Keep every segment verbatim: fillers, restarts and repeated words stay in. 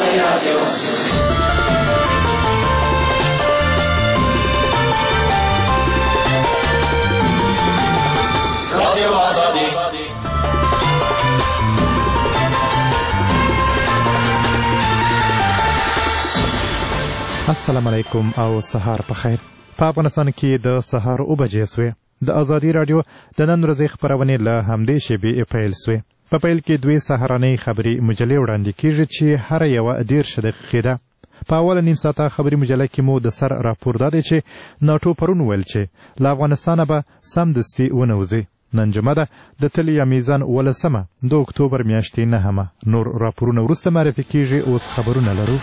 السلام علیکم او سهار په خیر. په افغانستان کې د سهار اوه بجې سوې. د ازادي راډیو د نن ورځې خپرونې له همدې شېبې پیل سوې. په پیل کې دوې سهارنۍ خبري مجلې وړاندې کیږي چې هره یوه دېرش دقیقې ده. په اوله نیم ساعته خبري مجله کې مو د سر راپور دا دی چې ناټو پرون ویل چې له افغانستانه به سمدستي ونوځي. نن جمعه ده د تل یا میزان ولسمه د اکتوبر میاشتې نهمه. نور راپورونه وروسته معرفي کیږي. اوس خبرونه لرو.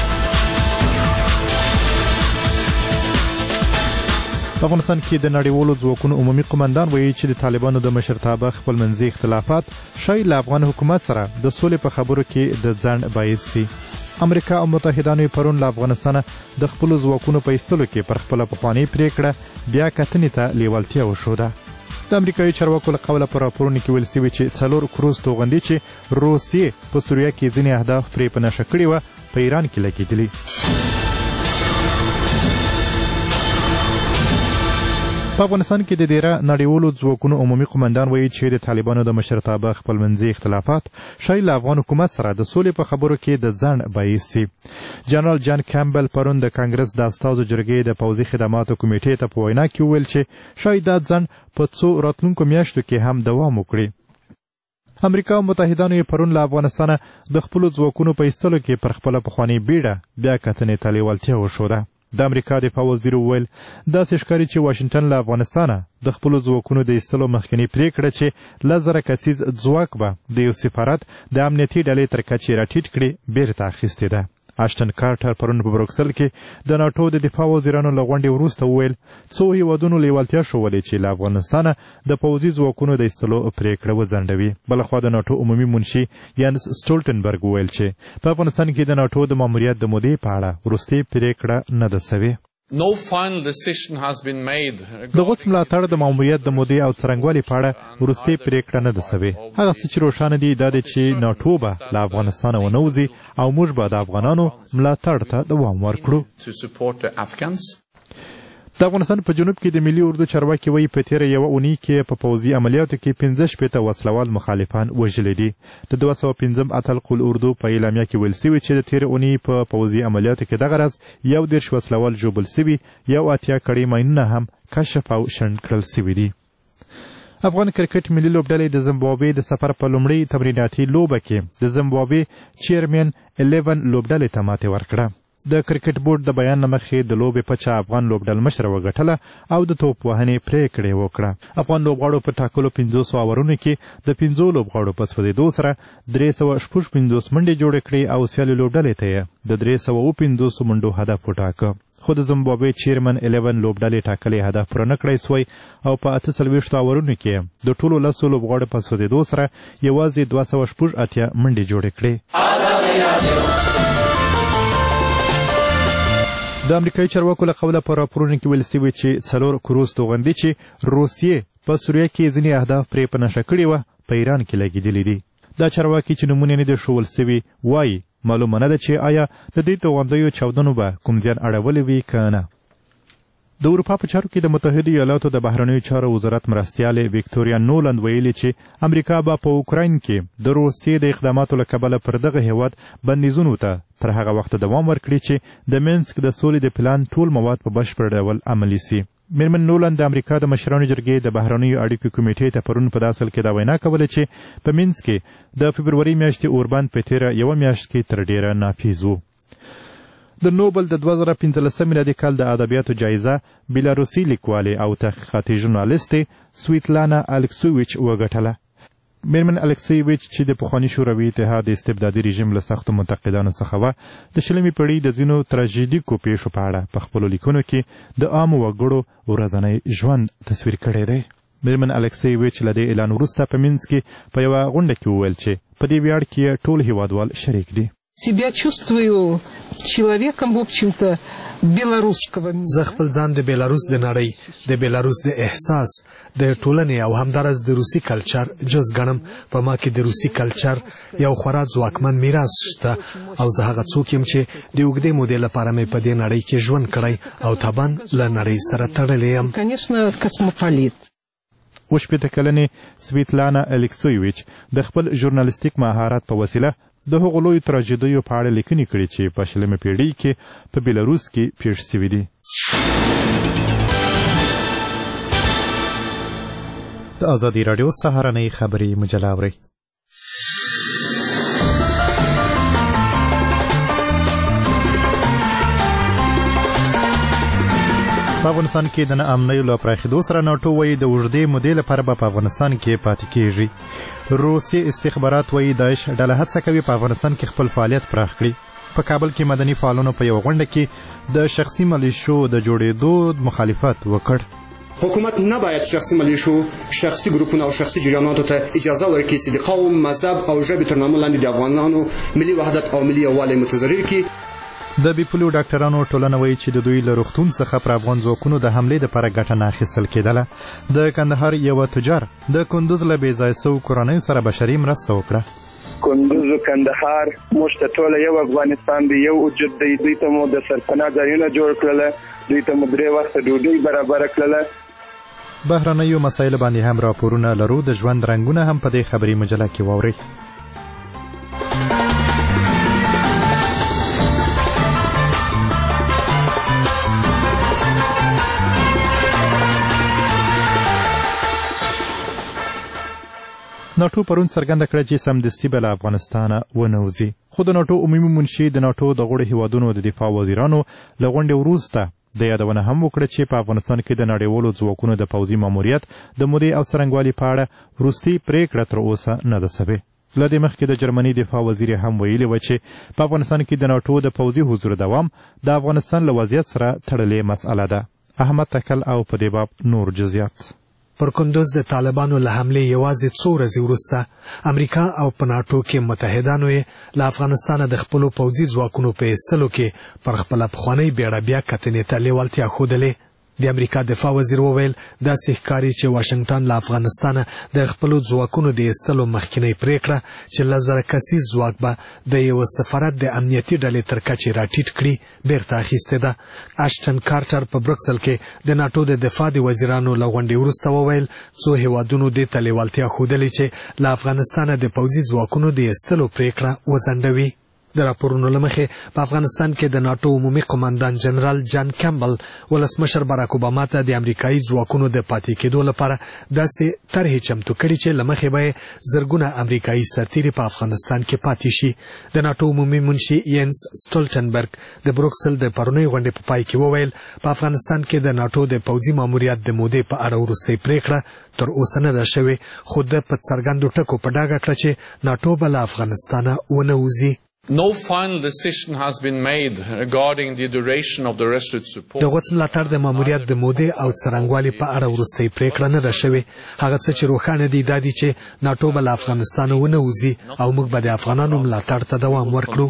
په افغانستان کې د نړیوالو ځواکونو عمومي قمندان وایي چې د طالبانو د مشرتابه خپلمنځي اختلافات شاید له افغان حکومت سره د سولې په خبرو کې د ځنډ باعث سي. امریکا او متحدانو پرون له افغانستانه د خپلو ځواکونو په ایستلو کې پر خپله پخوانۍ پرېکړه بیا کتنې ته لیوالتیا وښوده. د امریکایي چارواکو له قوله په راپورونو کې ویل سوي چې څلور کروز توغندي چې روسیې په سوریه کې ځینې اهداف پرې په نښه کړي وه په ایران کې لګېدلي. په افغانستان کې د دیره نړیوالو ځواکونو عمومي قمندان وایي چې د طالبانو د مشرتابه خپلمنځي اختلافات شاید له افغان حکومت سره د سولې په خبرو کې د ځنډ باعث سي. جنرال جان کیمبل پرون د کانګرس د استازو جرګې د پوځي خدماتو کمیټې ته په وینا کې وویل چې شاید دا ځنډ په څو راتلونکو میاشتو کې هم دوام وکړي. امریکا او متحدانو یې پرون له افغانستانه د خپلو ځواکونو په ایستلو کې پر خپله پخوانۍ بیړه بیا کتنې ته لیوالتیا وښوده. د امریکا دفاع وزیر وویل داسې ښکاري چې واشنګټن له افغانستانه د خپلو ځواکونو د ایستلو مخکنۍ پرېکړه چې لس زره کسیز ځواک به د یو سفارت د امنیتي ډلې تر کچې راټیټ کړي بیرته اخیستې ده. اشټن کارټر پرون په بروکسل کې د ناټو د دفاع وزیرانو له غونډې وروسته وویل څو هیوادونو لیوالتیا ښودلې چې له افغانستانه د پوځي ځواکونو د ایستلو پرېکړه وځنډوي. بلخوا د ناټو عمومي منشي یانس سټولټنبرګ وویل چې په افغانستان کې د ناټو د ماموریت د مودې په اړه وروستۍ پرېکړه نه ده سوې. No final decision has been made. د غوڅ ملاتړ د ماموریت د مودې او څرنګوالي په اړه وروستۍ پرېکړه نه ده سوې. هغه څه چې روښانه دي دا دی چې ناټو به له افغانستانه ونوځي او موږ به د افغانانو ملاتړ ته دوام ورکړو. د افغانستان په جنوب کې د ملي اردو چارواکي وایي په تېره یوه اونۍ کې په پوځي عملیاتو کې پنځه شپېته وسلوال مخالفان وژلي دي. د دوه سوه پنځم اتل قل اردو په اعلامیه کې ویل سوي چې د تېرې اونۍ په پوځي عملیاتو کې دغه راز یو دېرش وسلوال ژوبل سوي، یو اتیا کړۍ ماینونه هم کشف او شنډ کړل سوي دي. افغان کرکټ ملي لوبډلې د زمبابوې د سفر په لومړۍ تمریناتي لوبه کې د زمبابوې چیرمن الیون لوبډلې ته ماتې ورکړه. د کرکټ بورډ د بیان له مخې د لوبې پچه افغان لوبډل مشره وګټله او د توپ وهنې پرېکړې وکړه. افغان لوبغاړو په ټاکلو پنځوسو اورونو کې د پنځو لوبغاړو په سوځېدو سره درې سوه شپږ پنځوس منډې جوړې کړې او سیالې لوبډلې ته یې د درې سوه اوه پنځوسو منډو هدف وټاکه. خو د زمبابوې چیرمن الیون لوبډلې ټاکلی هدف پوره نه کړی سوی او په اته څلوېښتو اورونو کې د ټولو لسو لوبغاړو په سوځېدو سره یوازې دوه سوه شپږ اتیا منډې جوړې کړې. د امریکایي چارواکو له قوله په راپورونو کې ویل سوي چې څلور کروز توغندي چې روسیې په سوریه کې ځینې اهداف پرې په نښه کړي وه په ایران کې لګېدلي دي. دا چارواکي چې نومونه نه دي ښوول سوي وایي معلومه نه ده چې آیا د دې توغندیو چاودنو به کوم زیان اړولی وي که نه. د اروپا په چارو کې د متحدو ایالاتو د بهرنیو چارو وزارت مرستیالې ویکتوریا نولند ویلي چې امریکا به په اوکراین کې د روسیې د اقداماتو له کبله پر دغه هیواد بندیزونو ته تر هغه وخته دوام ورکړي چې د مینسک د سولې د پلان ټول مواد په بشپړ ډول عملي سي. میرمن نولند د امریکا د مشرانو جرګې د بهرنیو اړیکو کمیټې ته پرون په داسل کې دا وینا کوله چې په مینسک کې د فبروري میاشتې اوربند په تېره یوه میاشت کې تر ډېره نافذ و. د نوبل د دوه زره پنځلسم میلادي کال د ادبیاتو جایزه بیلاروسي لیکوالې او تحقیقاتي ژورنالستې سویتلانا الکسوویچ وګټله. میرمن الکسیویچ چې د پخواني شوروي اتحاد د استبدادي رژیم له سختو منتقدانو څخه وه، د شلمې پېړۍ د ځینو تراژیدیکو پیښو په اړه په خپلو لیکنو کې د عامو وګړو ورځنی ژوند تصویر کړی دی. میرمن الکسیویچ له دې اعلان وروسته په مینسک کې په یوه غونډه کې وویل چې په دې ویاړ کې ټول هیوادوال شریک دي. Себя чувствую человеком, в общем-то, белорусского. زه خپل ځان د بیلاروس د نړۍ د بیلاروس د احساس د ټولنې او همدارس د روسي کلچر جز ګڼم. په ما کې د روسي کلچر یو خورا ځواکمن میراث شته او زه هغه څوک یم چې د اوږدې مودې لپاره مې په دې نړۍ کې ژوند کړی او طبعا له نړۍ سره تړلی یم. Конечно, космополит. وشپېته کلنې سویتلانا الکسویویچ د خپل ژورنالیستیک مهارت په وسیله د هغو لویو تراژیدیو په اړه لیکنې کړي چې په شلمه پیړۍ کې په بیلاروس کې پیښ شوي دي. د ازادي راډیو سهارنۍ خبري مجله اورئ. په افغانستان کې د ناامنیو له پراخېدو سره ناټو وایي د اوږدې مودې لپاره به په افغانستان کې پاتې کېږي. روسي استخبارات وایي داعش ډله هڅه کوي په افغانستان کې خپل فعالیت پراخ کړي. په کابل کې مدني فعالانو په یوه غونډه کې د شخصي ملیشو د جوړېدو مخالفت وکړ. حکومت نباید شخصي ملیشو، شخصي ګروپونو او شخصي جریاناتو ته اجازه ورکړي چې د قوم، مذهب او ژبې تر نامه لاندې د افغانانو ملي وحدت او ملي یووالی متضرر کړي. د بیپلو ډاکټرانو ټولنه وایي چې د دوی له روغتون څخه پر افغان ځواکونو د حملې دپاره ګټه نه اخیستل کېدله. د کندهار یوه تجار د کندوز له بې ځای سوو کورنیو سره بشري مرسته وکړه. کندوز و کندهار موږ ته ټوله یو افغانستان دی، یو وجود دی. دوی ته مو د سرپناه ځایونه جوړ کړله، دوی ته مو درې وخته ډوډۍ برابره کړله. بهرنیو مسایلو باندې هم راپورونه لرو. د ژوند رنګونه هم په دې خبري مجله کې واورئ. ناټو پرون څرګنده کړه چې سمدستي به له افغانستانه ونوځي. خو د ناټو عمومي منشي د ناټو د غړو هیوادونو د دفاع وزیرانو له غونډې وروسته د یادونه هم وکړه چې په افغانستان کې د نړیوالو ځواکونو د پوځي ماموریت د مودې او څرنګوالي په اړه وروستۍ پرېکړه تر اوسه نه ده سوې. له دې مخکې د جرمني دفاع وزیر هم ویلي وه چې په افغانستان کې د ناټو د پوځي حضور دوام د افغانستان له وضعیت سره تړلې مسئله ده. احمد تکل او په دې باب نور جزیات. پر کندوز د طالبانو له حملې یوازې څو ورځې وروسته امریکا او په ناټو کې متحدانو یې له افغانستانه د خپلو پوځي ځواکونو په ایستلو کې پر خپله پخوانۍ بیړه بیا کتنې ته لیوالتیا ښودلې. د امریکا دفاع وزیر وویل داسې ښکاري چې واشنګټن له افغانستانه د خپلو ځواکونو د ایستلو مخکینۍ پرېکړه چې لس زره کسیز ځواک به د یوه سفارت د امنیتي ډلې تر کچې راټیټ کړي بیرته اخیستې ده. اشټن کارټر په بروکسل کې د ناټو د دفاع د وزیرانو له غونډې وروسته وویل څو هیوادونو دې ته لیوالتیا ښودلې چې له افغانستانه د پوځي ځواکونو د ایستلو پرېکړه وځنډوي. د راپورونو له مخې په افغانستان کې د ناټو عمومي قماندان جنرال جان کیمبل ولسمشر باراک اوباما ته د امریکایي ځواکونو د پاتې کېدو لپاره داسې طرحې چمتو کړي چې له مخې به یې زرګونه امریکایي سرتیري په افغانستان کې پاتې شي. د ناټو عمومي منشي ینس سټولټنبرګ د بروکسل د پرونۍ غونډې په پای کې وویل په افغانستان کې د ناټو د پوځي ماموریت د مودې په اړه وروستۍ پرېکړه تر اوسه نه ده شوې، خو د په څرګندو ټکو په ډاګه کړه چې ناټو به له افغانستانه ونه وځي. No final decision has been made regarding the duration of the resolute support. د غوڅ ملاتړ د ماموریت د مودې او څرنګوالي په اړه وروستۍ پرېکړه نه ده شوې. هغه څه چې روښانه دي دا دي چې ناټو به له افغانستانه ونه وځي او موږ به د افغانانو ملاتړ ته دوام ورکړو.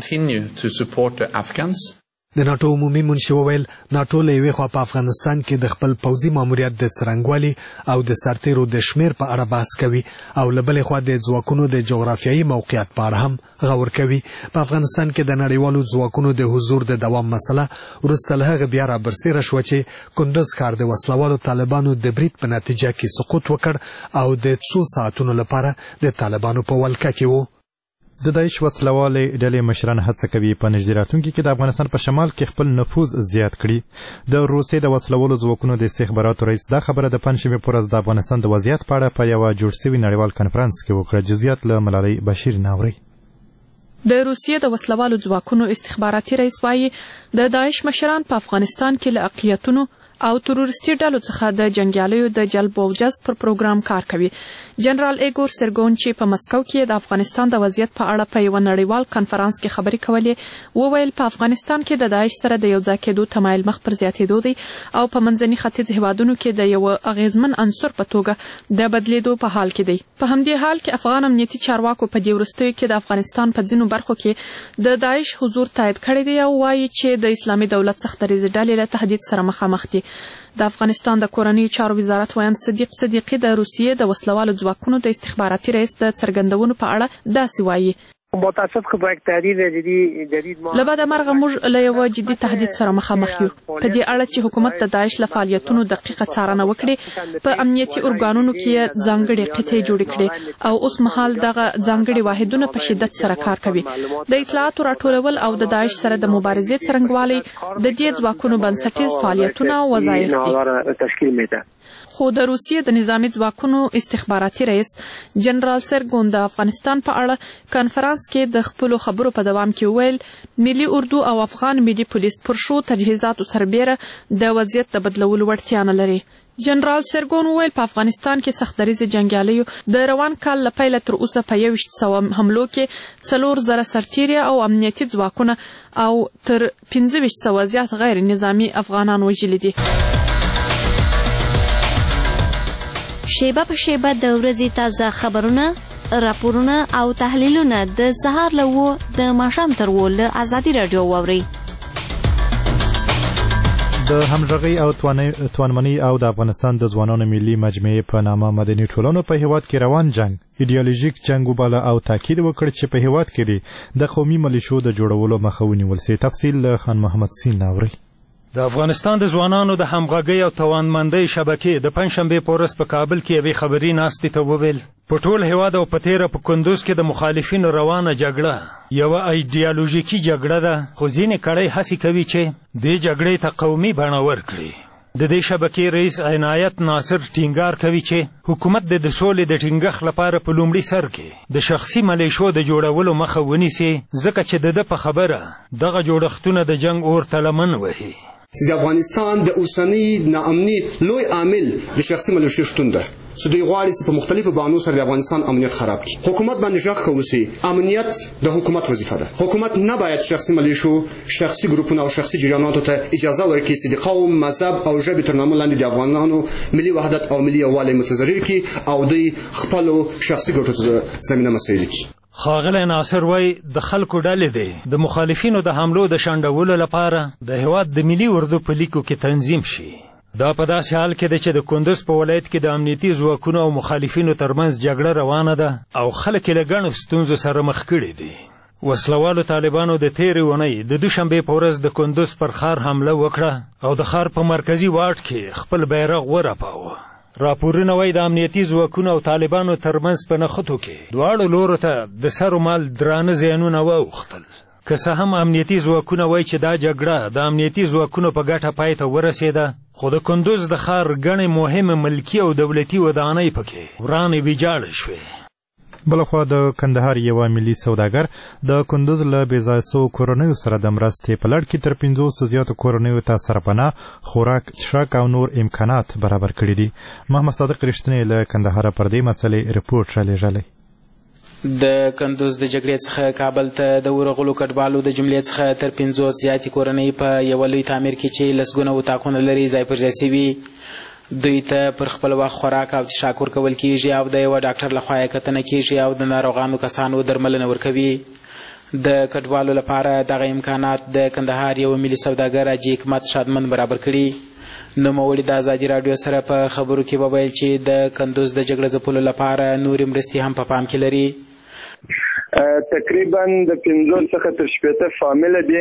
د ناټو عمومي منشي وویل ناټو له یوې خوا په افغانستان کې د خپل پوځي ماموریت د څرنګوالي او د سرتیرو د شمیر په اړه بحث کوي او له بلې خوا د ځواکونو د جغرافیایي موقعیت په اړه هم غور کوي. په افغانستان کې د نړیوالو ځواکونو د حضور د دوام مسله وروسته له هغه بیا رابرسېره شوه چې کندوز ښار د وسلوالو طالبانو د برید په نتیجه کې سقوط وکړ او د څو ساعتونو لپاره د طالبانو په ولکه کې و. د داعش وسلوالې ډلې مشران هڅه کوي په نږدې راتلونکي کې د افغانستان په شمال کې خپل نفوذ زیات کړي. د روسیې د وسلوالو ځواکونو د استخباراتو رئیس دا خبره د پنجشنبې په ورځ د افغانستان د وضعیت په اړه په یوه جوړ شوي نړیوال کنفرانس کې وکړه. جزئیات له ملالۍ بشیر نه اورئ. د روسیې د وسلوالو ځواکونو استخباراتي رئیس وایي د داعش مشران په افغانستان کې له اقلیتونو او تروریستي ډلو څخه د جنګیالیو د جلب او جذب پر پروګرام کار کوي. جنرال ایګور سرګون چې په مسکو کې د افغانستان د وضعیت په اړه په یو نړیوال کانفرنس کې خبرې کولې، وویل په افغانستان کې د داعش سره د یو ځای کېدو تمایل مخ پر زیاتېدو دی او په منځني ختیځ هیوادونو کې د یو اغیزمن عنصر په توګه د بدلیدو په حال کې دی. په همدې حال کې افغان امنیتي چارواکو په دې وروستیو کې د افغانستان په ځینو برخو کې د داعش حضور تایید کړی دی او وایي چې د اسلامي دولت سخت دریځ ډلې له تهدید سره مخامخ دي. د افغانستان د کورنیو چارو وزارت ویاند صدیق صدیقي د روسیې د وسلوالو ځواکونو د استخباراتي رئیس د څرګندونو په اړه داسې وایي: متاسف که با یک تهدید جدی جدید ما له بعده مرغه موږ له یو جدي تهدید سره مخامخ یو. په دې اړه چې حکومت د داعش له فعالیتونو دقیقه څارنه وکړي، په امنیتي ارګانونو کې ځانګړي قطعې جوړې کړي او اوس مهال دغه ځانګړي واحدونه په شدت سره کار کوي. د اطلاعاتو راټولول او د داعش سره د مبارزې څرنګوالي د دې ځواکونو بنسټیز فعالیتونه او وظایف دي. خو د روسیې د نظامی ځواکونو استخباراتي رئیس جنرال سرګون د افغانستان په اړه کانفرنس کې د خپلو خبرو په دوام کې ویل ملي اردو او افغان ملي پولیس پر شو تجهیزاتو سربیره د وضعیت د بدلولو وړتیا نه لري. جنرال سرګون ویل په افغانستان کې سخت دریځ جنګیالیو د روان کال له پیله تر اوسه په یویشت سوه حملو کې څلور زره سرتیري او امنیتي ځواکونه او تر پنځه ویشت سوه زیات غیر نظامي افغانان وژلي دي. شیبه په شیبه د ورځې تازه خبرونه، راپورونه او تحلیلونه د سهار له اوه د ماښام تر اوه له ازادي راډیو واورئ. د همغږۍ او توانمنۍ او د افغانستان د ځوانانو ملي مجموعې په نامه مدني ټولنو په هیواد کې روان جنگ ایډیالوژیک جنگ وباله او تاکید وکړ چې په هیواد کې د قومي ملیشو د جوړولو مخه ونیول سي. تفصیل له خان محمد سین اورئ. د افغانستان د ځوانانو د همغږۍ او توانمندۍ شبکې د پنجشنبې په ورځ په کابل کې یوې خبري ناستې ته وویل په ټول هیواد او په تیره په کندوز کې د مخالفینو روانه جګړه یوه ایډیالوژیکي جګړه ده، خو ځینې کړۍ هڅې کوي چې دې جګړې ته قومي بڼه ورکړي. د دې شبکې رئیس عنایت ناصر ټینګار کوي چې حکومت د سولې د ټینګښت لپاره په لومړي سر کې د شخصي ملیشو د جوړولو مخه ونیسي، ځکه چې د ده په خبره دغه جوړښتونه د جنگ اور ته لمن وهي. د افغانستان د اوسنۍ ناامني لوی عامل د شخصي ملیشو شتون ده چې دوی غواړي چې په مختلفو بهانو سره د افغانستان امنیت خراب کړي. حکومت باندې غږ کوي امنیت د حکومت وظیفه ده. حکومت نه باید شخصي ملیشو، شخصي ګروپونو او شخصي جریاناتو ته اجازه ورکړي چې د قوم، مذهب او ژبې تر نامه لاندې د افغانانو ملي وحدت او ملي یووالی متضرر کړي او دوی خپلو شخصي ګټو ته زمینه مساعده کړي. ښاغلی ناصر وایي د خلکو ډلې دی د مخالفینو د حملو د شنډولو لپاره د هیواد د ملي اردو په لیکو کې تنظیم شي. دا په داسې حال کې ده چې د کندوز په ولایت کې د امنیتي ځواکونو او مخالفینو ترمنځ جګړه روانه ده او خلک یې له ګڼو ستونزو سره مخ کړي دي. وسلوالو طالبانو د تېرې اونۍ د دوشنبې په ورځ د کندوز پر ښار حمله وکړه او د ښار په مرکزي واټ کې خپل بیرغ ورپاوه. راپورونه وایي د امنیتي ځواکونو او طالبانو ترمنځ په نښتو کې دواړو لورو ته د سر و مال درانه زیانونه واوښتل. که څه هم امنیتي ځواکونه وایي چې دا جګړه د امنیتي ځواکونو په ګټه پای ته ورسېده، خو د کندوز د ښار ګڼې مهمې ملکي او دولتي ودانۍ پکې ورانې ویجاړې شوې. بلخوا د کندهار یوه ملي سوداګر د کندوز له بېځایه سوو کورنیو سره د مرستې په لړ کې تر پنځوسو زیاتو کورنیو ته سرپناه، خوراک، څښاک او نور امکانات برابر کړي دي. محمد صادق رښتینی له کندهاره پر دې مسلې رپورټ رالیږلی. د کندوز د جګړې څخه کابل ته د ورغلو کډوالو د جملې څخه تر پنځوس زیاتې کورنۍ په یوه لوی تعمیر کې چې لسګونه اتاقونه لري ځای پر ځای سوي. دوی ته پر خپل وخت خوراک او څښاک ورکول کیږي او د یوه ډاکټر لخوا یې کتنه کیږي او د ناروغانو کسانو درملنه ورکوي. د کډوالو لپاره دغه امکانات د کندهار یو ملي سوداګر حاجي حکمت شادمن برابر کړي. نوموړي د ازادي راډیو سره په خبرو کې وویل چې د کندوز د جګړه ځپلو لپاره نورې مرستې هم په پام کې لري. تقریبا د پنځوس څخه تر شپېته فامیله دي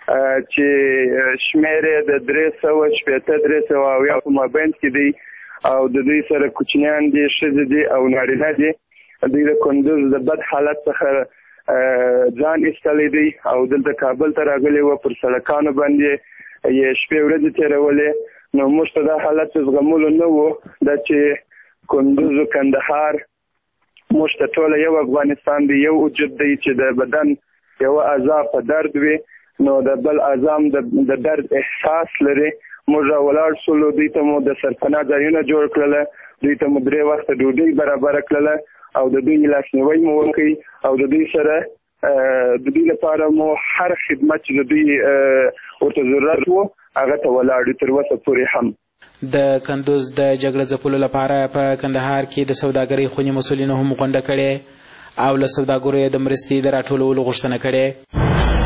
چې شمېر یې د درې سوه شپېته درې سوه اویا په مابین کې دی او د دوی سره کوچنیان دي، ښځې دي او نارینه دي. دوی د کندوز د بد حالت څخه ځان ایستلی دی او دلته کابل ته راغلي وه، پر سړکانو باندې یې شپې ورځې تېرولې. نو موږ ته دا حالت زغملو نه و دا چې کندوز و کندهار موږ ته ټوله یو افغانستان دی، یو وجود دی چې د بدن یوه اعضا په درد وي نو د بل اعضا هم د درد احساس لري موږ راولاړ شولو. دوی ته مو د سرپناه ځایونه جوړ کړل، دوی ته مو درې وخته ډوډۍ برابر کړله او د دوی لاسنیوی مو وکړي او د دوی سره د دوی لپاره مو هر خدمت چې د دوی ورته ضرورت و هغه ته ولاړو تر اوسه پورې هم. د کندوز د جګړه ځپلو لپاره په کندهار کې د سوداګرۍ خونې مسؤلینو هم غونډه کړې او له سوداګرو یې د مرستې د راټولولو غوښتنه کړې.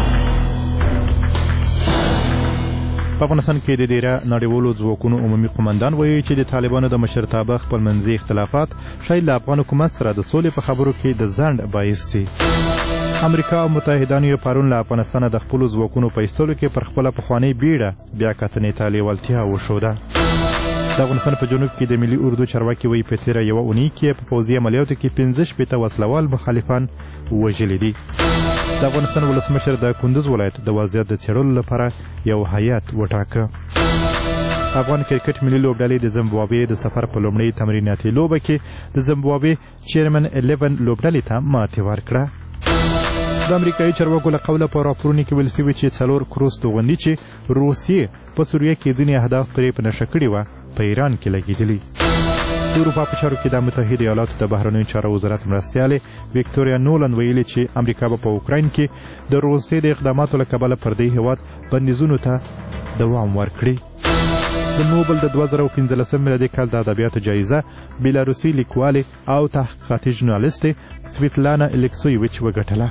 په افغانستان کې د ډیره نړیوالو ځواکونو عمومي قومندان وایي چې د طالبانو د مشرتابه خپلمنځي اختلافات شاید له افغان حکومت سره د سولې په خبرو کې د ځنډ باعث دي. امریکا او متحدانو یې پرون له افغانستانه د خپلو ځواکونو په ایستلو کې پر خپله پخوانۍ بیړه بیا کتنې ته لیوالتیا وښوده. د افغانستان په جنوب کې د ملي اردو چارواکي وایي په تېره یوه اونۍ کې په پوځي عملیاتو کې پنځه شپېته وسلوال مخالفان وژلي دي. د افغانستان ولسمشر د کندوز ولایت د وضعیت د څېړلو لپاره یو هیات وټاکه. افغان کرکټ ملي لوبډلې د زمبابوې د سفر په لومړۍ تمریناتي لوبه کې د زمبابوې چیرمن الیون لوبډلې ته ماتې ورکړه. د امریکایي چارواکو له قوله په راپورونو کې ویل سوي چې څلور کروز توغندي چې روسیې په سوریه کې ځینې اهداف پرې په نښه کړي وه په ایران کې لګېدلي. د اروپا په چارو کې د متحده ایالاتو د بهرنیو چارو وزارت مرستیالې ویکتوریا نولن ویلي چې امریکا به په اوکراین کې د روسیې د اقداماتو له کبله پر دې هېواد بندیزونو ته دوام ورکړي. د نوبل د دوه زره پنځلسم میلادي کال د ادبیاتو جایزه بیلاروسي لیکوالې او تحقیقاتي ژورنالستې سویتلانا الکسویویچ وګټله.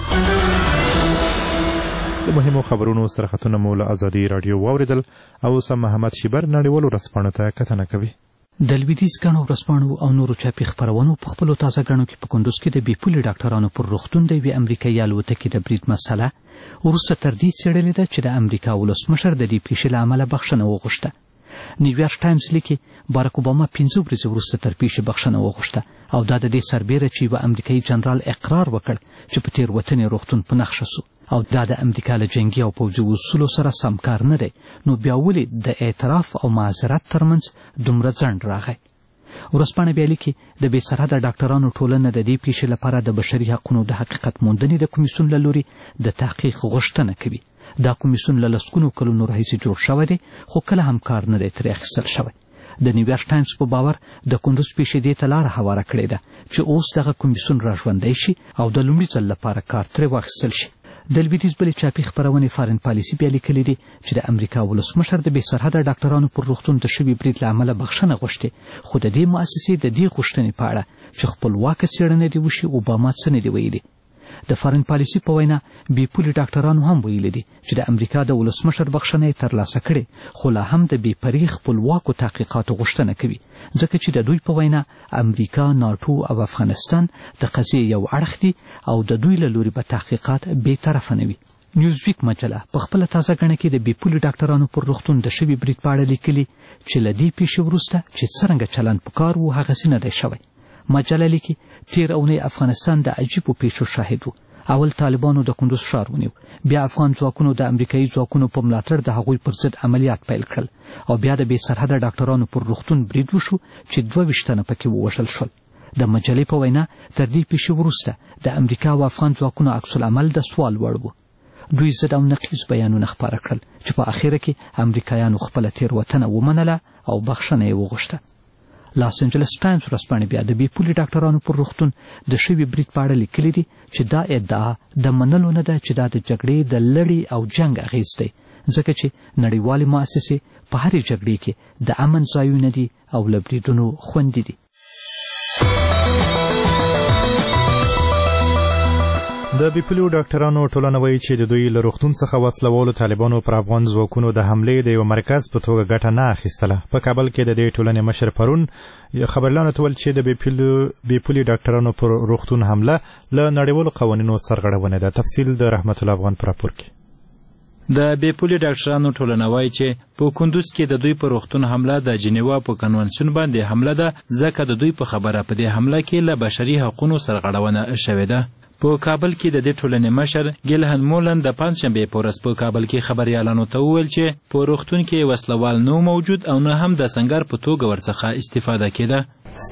د مهمو خبرونو سرخطونه مو له ازادي راډیو واورېدل او اوس محمد شیبر نړیوالو ورځپاڼو ته کتنه کوي. د لویدیځ ګڼو ورځپاڼو او نورو چاپي خپرونو په خپلو تازه ګڼو کې په کندوز کې د بې پولې ډاکټرانو پر روغتون د یوې امریکایي الوتکې د برید مسله وروسته تر دې څېړلې ده چې د امریکا ولسمشر د دې پیښې له امله بخښنه وغوښته. نیویارک ټایمز لیکي باراک اوباما پنځه ورځې وروسته تر پیښې بخښنه وغوښته او دا د دې سربیره چې یوه امریکایي جنرال اقرار وکړ چې په تېروتنې روغتون په نښه سو او دا د امریکا له جنګي او پوځي اصولو سره سم کار نه دی، نو بیا ولې د اعتراف او معذرت ترمنځ دومره ځنډ راغی؟ ورځپاڼه بیا لیکي د بې سرحده ډاکټرانو ټولنه د دې پیښې لپاره د بشري حقونو د حقیقت موندنې د کمیسیون له لوري د تحقیق غوښتنه کوي. دا کمیسیون له لسګونو کلونو راهیسې جوړ شوی دی خو کله هم کار نه دی ترې اخیستل شوی. د نیویارک ټایمز په باور د کندوز پیښې دې ته لاره هواره کړې ده چې اوس دغه کمیسیون راژوندی شي او د لومړي ځل لپاره کار ترې واخیستل شي. د لویدیځ بلې چاپي خپرونې فارن پالیسي بیا لیکلي دي چې د امریکا ولسمشر د بې سرحده ډاکټرانو پر روغتون د شوي برید له امله بخښنه غوښتې، خو د دې مؤسسې د دې غوښتنې په اړه چې خپلواکه څېړنه دې وشي اوباما څه نه دي ویلي. د فارن پالیسي په وینا بې پولې ډاکټرانو هم ویلي دي چې د امریکا د ولسمشر بخښنه یې ترلاسه کړې خو لا هم د بې پرې خپلواکو تحقیقاتو غوښتنه کوي، ځکه چې د دوی په وینا امریکا، ناټو او افغانستان د قضیې یو اړخ دي او د دوی له لوري به تحقیقات بې طرفه نه وي. نیوزویک مجله په خپله تازه ګڼه کې د بې پولې ډاکټرانو پر روغتون د شوي برید په اړه لیکلي چې له دې پیښې وروسته چې څرنګه چلند په کار و هغسې نه دی شوی. مجله لیکي تېر اونۍ افغانستان د عجیبو پیښو شاهد و. اول طالبانو د کندوز ښار ونیو، بیا افغان ځواکونو د امریکایي ځواکونو په ملاتړ د هغوی پر ضد عملیات پیل کړل او بیا د بې سرحده ډاکټرانو پر روغتون برید وشو چې دوه ویشت تنه پکې ووژل شول. د مجلې په وینا تر دې پیښې وروسته د امریکا او افغان ځواکونو عکس العمل د سوال وړ و. دوی ضد او نقیض بیانونه خپاره کړل چې په اخره کې امریکایانو خپله تېروتنه ومنله او بخښنه یې وغوښته. لاس انجلس ټایمز ورځپاڼې بیا د بې پولې ډاکټرانو پر روغتون د شوي برید په اړه لیکلي دي چې دا ادعا د منلو نه ده چې دا د جګړې د لړۍ او جنګ اغېز دی، ځکه چې نړیوالې مؤسسې په هرې جګړې کې د امن ځایونه دي او له بریدونو خوندي دي. د بې پولو ډاکټرانو ټولنه وایي چې د دوی له روغتون څخه وسلوالو طالبانو پر افغان ځواکونو د حملې د یو مرکز په توګه ګټه نه اخیستله. په کابل کې د دې ټولنې مشر پرون خبرلاندو ته وویل چې د بې پولي ډاکټرانو پر روغتون حمله له نړیوالو قوانینو سرغړونه ده. تفصیل د رحمت الله افغان په راپور کې. د بې پولي ډاکټرانو ټولنه وایي چې په کندوز کې د دوی پر روغتون حمله د جنیوا په کنونسیون باندې حمله ده، ځکه د دوی په خبره په دې حمله کې له بشري حقونو سرغړونه شوې ده. په کابل کې د دې ټولنې مشر ګیلهن مولن د پنځشنبې په ورځ په کابل کې خبریالانو ته وویل چې په روغتون کې وسلوال نه موجود او نه هم د سنګر په توګه ورڅخه استفاده کېده.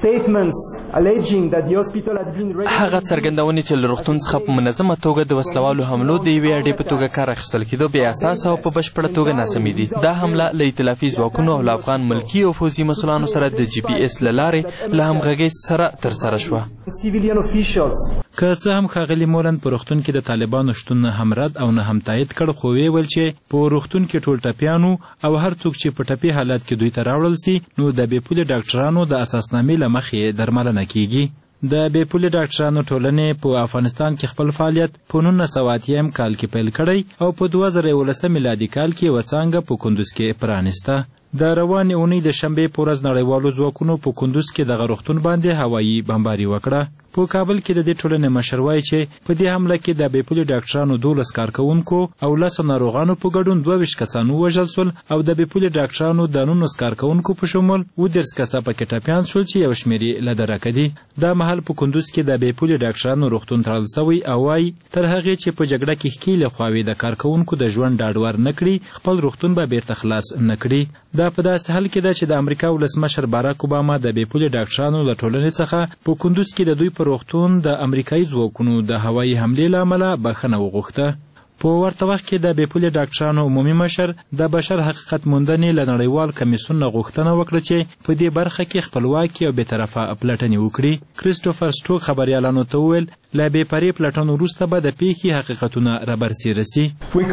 هغه څرګندونې چې له روغتون څخه په منظمه توګه د وسلوالو حملو د یوې اډې په توګه کار اخیستل کېدو بې اساسه او په بشپړه توګه ناسمې دي. دا حمله له ایتلافي ځواکونو او له افغان ملکي او پوځي مسؤلانو سره د جي پي اس له لارې له همغږۍ سره ترسره شوه. که څه هم ښاغلي مولن په روغتون کې د طالبانو شتون نه هم رد او نه هم تایید کړ، خو ویې ویل چې په روغتون کې ټول ټپیانو او هر څوک چې په ټپي حالت کې دوی ته راوړل سي نو د بې پولې ډاکټرانو د اساسنامې له مخې درملنه کیږي. د بې پولې ډاکټرانو ټولنې په افغانستان کې خپل فعالیت په نولس سوه اتیا کال کې پیل کړی او په دوه زره یولسم میلادي کال کې یوه څانګه په کندوز کې پرانیسته. د روانې اونۍ د شنبې په ورځ نړیوالو ځواکونو په کندوز کې دغه روغتون باندې هوایي بمباري وکړه. په کابل کې د دې ټولنې مشر وایي چې په دې حمله کې د بې پولې ډاکټرانو دولس کارکوونکو او لسو ناروغانو په ګډون دوه ویشت کسان ووژل سول او د بې پولې ډاکټرانو د نولس کارکوونکو په شمول اووه دېرش کسه پکې ټپیان شول چې یو شمېر یې له درکه دي. دا مهال په کندوز کې د بې پولې ډاکټرانو روغتون تړل سوی او وایي تر هغې چې په جګړه کې ښکېلې خواوې د کارکوونکو د ژوند ډاډور نه کړي خپل روغتون به بیرته خلاص نه کړي. دا په داسې حال کې ده چې د امریکا ولسمشر باراک اوباما د بې پولې ډاکټرانو له ټولنې څخه په کندوز کې د دوی په روغتون د امریکایي ځواکونو د هوایي حملې له امله بخښنه وغوښته. په ورته وخت کې د بې پولې ډاکټرانو عمومي مشر د بشر حقیقت موندنې له نړیوال کمیسیون نه غوښتنه وکړه چې په دې برخه کې خپلواکي او بېطرفه پلټنې وکړي. کریسټوفر سټوک خبریالانو ته وویل له بې پرې پلټنو وروسته به د پیښې حقیقتونه رابرسېره سي.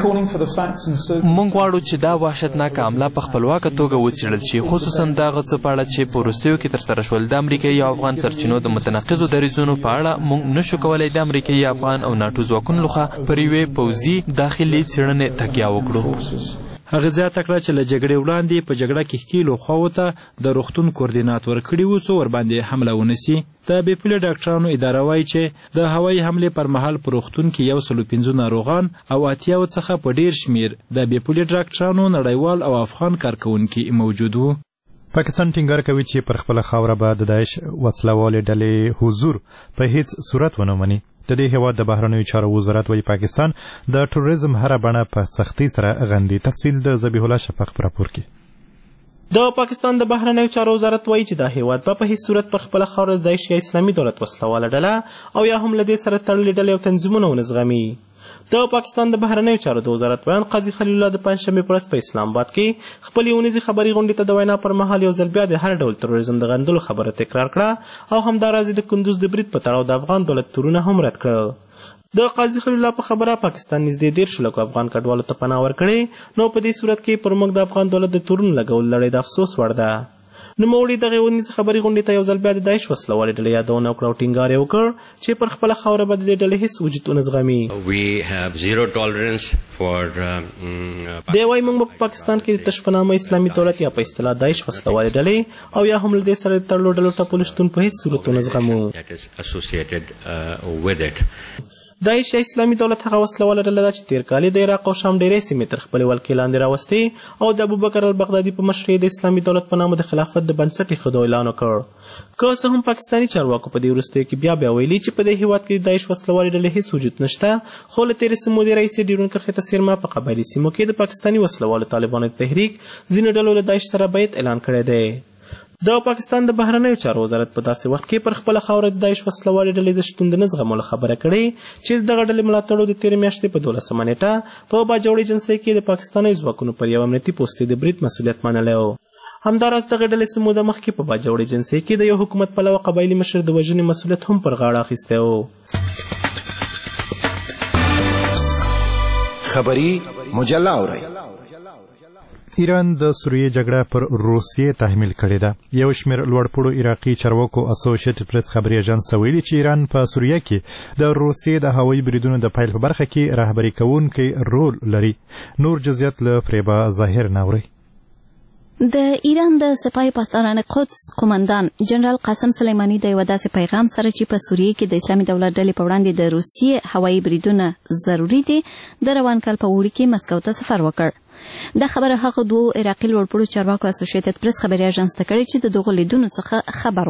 موږ غواړو چې دا وحشتناکه حمله په خپلواکه توګه وڅېړل شي، خصوصا د هغه څه په اړه چې په وروستیو کې ترسره شول. د امریکایي او افغان سرچینو د متناقضو دریځونو په اړه موږ نشو کولی د امریکایي، افغان او ناټو ځواکونو لخوا پر یوې پوځي داخلي څېړنې تکیه وکړو. هغه زیاته کړه چې له جګړې وړاندې په جګړه کې ښکېلو خواوو ته د روغتون کوردینات ورکړي وو څو ورباندې حمله ونه سي. د بې پولې ډاکټرانو اداره وایي چې د هوایي حملې پر مهال په روغتون کې یو سلو پنځه ناروغان او اتیاو څخه په ډېر شمېر د بې پولې ډاکټرانو نړیوال او افغان کارکوونکي موجود وو. پاکستان ټینګار کوي چې پر خپله خاوره به د داعش وسلوالې ډلې حضور په هیڅ صورت ونه مني. د دې هېواد د بهرنیو چارو وزارت وایي پاکستان د ټوریزم هره بڼه په سختۍ سره غندي. تفصیل د ذبیح الله شفق په راپور کې. د پاکستان د بهرنیو چارو وزارت وایي چې دا هېواد به په هیڅ صورت پر خپله خاوره د داعش یا اسلامي دولت وسلواله ډله او یا هم له دې سره تړلې ډلې او تنظیمونه ونه زغمي. د پاکستان د بهرنیو چارو د وزارت بیان قاضي خلیل الله د پنجشنبې په ورځ په اسلام آباد کې خپلې اونیزې خبري غونډې ته د وینا پر مهال یو ځل بیا د هر ډول تروریزم د غندلو خبره تکرار کړه او همداراز د کندوز د برید په تړاو د افغان دولت تورونه هم رد کړل. د قاضي خلیل الله په خبره پاکستان نږدې دېرشو لکو افغان کډوالو ته پناه ورکړې، نو په دې صورت کې پر موږ د افغان دولت د تورونو لګول لړۍ د افسوس وړ ده. نوموړي دغې ونیزې خبري غونډې ته یو ځل بیا د داعش وسلوالې ډلې یادونه وکړه او ټینګار یې وکړ چې پر خپله خاوره به د دې ډلې هېڅ وجود ونه زغمي. دی وایي موږ به په پاکستان کې د تش په نامه اسلامي دولت یا په اصطلاح داعش وسلوالې ډلې او یا هم له دې سره د تړلو ډلو ټپلو شتون په هېڅ صورت ونه زغمو. داعش یا اسلامي دولت هغه وسلواله ډله ده چې تېر کال د عراق او شام ډېرې سیمې تر خپلې ولکې لاندې راوستې او د ابوبکر البغدادي په مشرۍ د اسلامي دولت په نامه د خلافت د بنسټ ایښودو اعلان وکړ. که څه هم پاکستاني چارواکو په دې وروستیو کې بیا بیا ویلي چې په دې هېواد کې د داعش وسلوالې ډلې هېڅ وجود نشته، خو له تېرې سمودي رئیسې ډیورن کرښې ته څیرمه په قبایلي سیمو کې د پاکستاني وسلوالو طالبانو تحریک ځینو ډلو له داعش سره بیعت اعلان کړی دی. د پاکستان د بهرنیو چارو وزارت په داسې وخت کې پر خپله خاوره د داعش وسلوالې ډلې د شتون د نه زغملو خبره کړې چې دغه ډلې ملاتړو د تېرې میاشتې په دولسمه نیټه په باجوړ ایجنسۍ کې د پاکستاني ځواکونو پر یو امنیتي پوستې د برید مسؤلیت منلی و. همداراز دغه ډلې څه موده مخکې په باجوړ ایجنسۍ کې د یو حکومت پلوه قبایلي مشر د وژنې مسؤلیت هم پر غاړه اخیستی و. خبری مجله اورئ. ایران د سوریې جګړه پر روسیې تحمیل کړې ده. یو شمېر لوړپوړو عراقي چارواکو اسوسییټډ پریس خبري اژانس ته ویلي چې ایران په سوریه کې د روسیې د هوایي بریدونو د پیل په برخه کې رهبري کوونکی رول لري. نور جزئیات له فریبا ظاهر ناوري. د ایران د سپاه پاسداران قدس قومندان جنرال قاسم سلیمانی د یو داسې پیغام سره چې په سوریه کې د اسلامي دولت ډلې په وړاندې د روسیې هوایي بریدونه ضروري دي د روان کال په اوړي کې مسکو ته سفر وکړ. دا خبره هغه دوه عراقي لوړپوړو چارواکو اسوسییټډ پریس خبري اژانس ته کړې چې د دغو لیدونو څخه خبر و.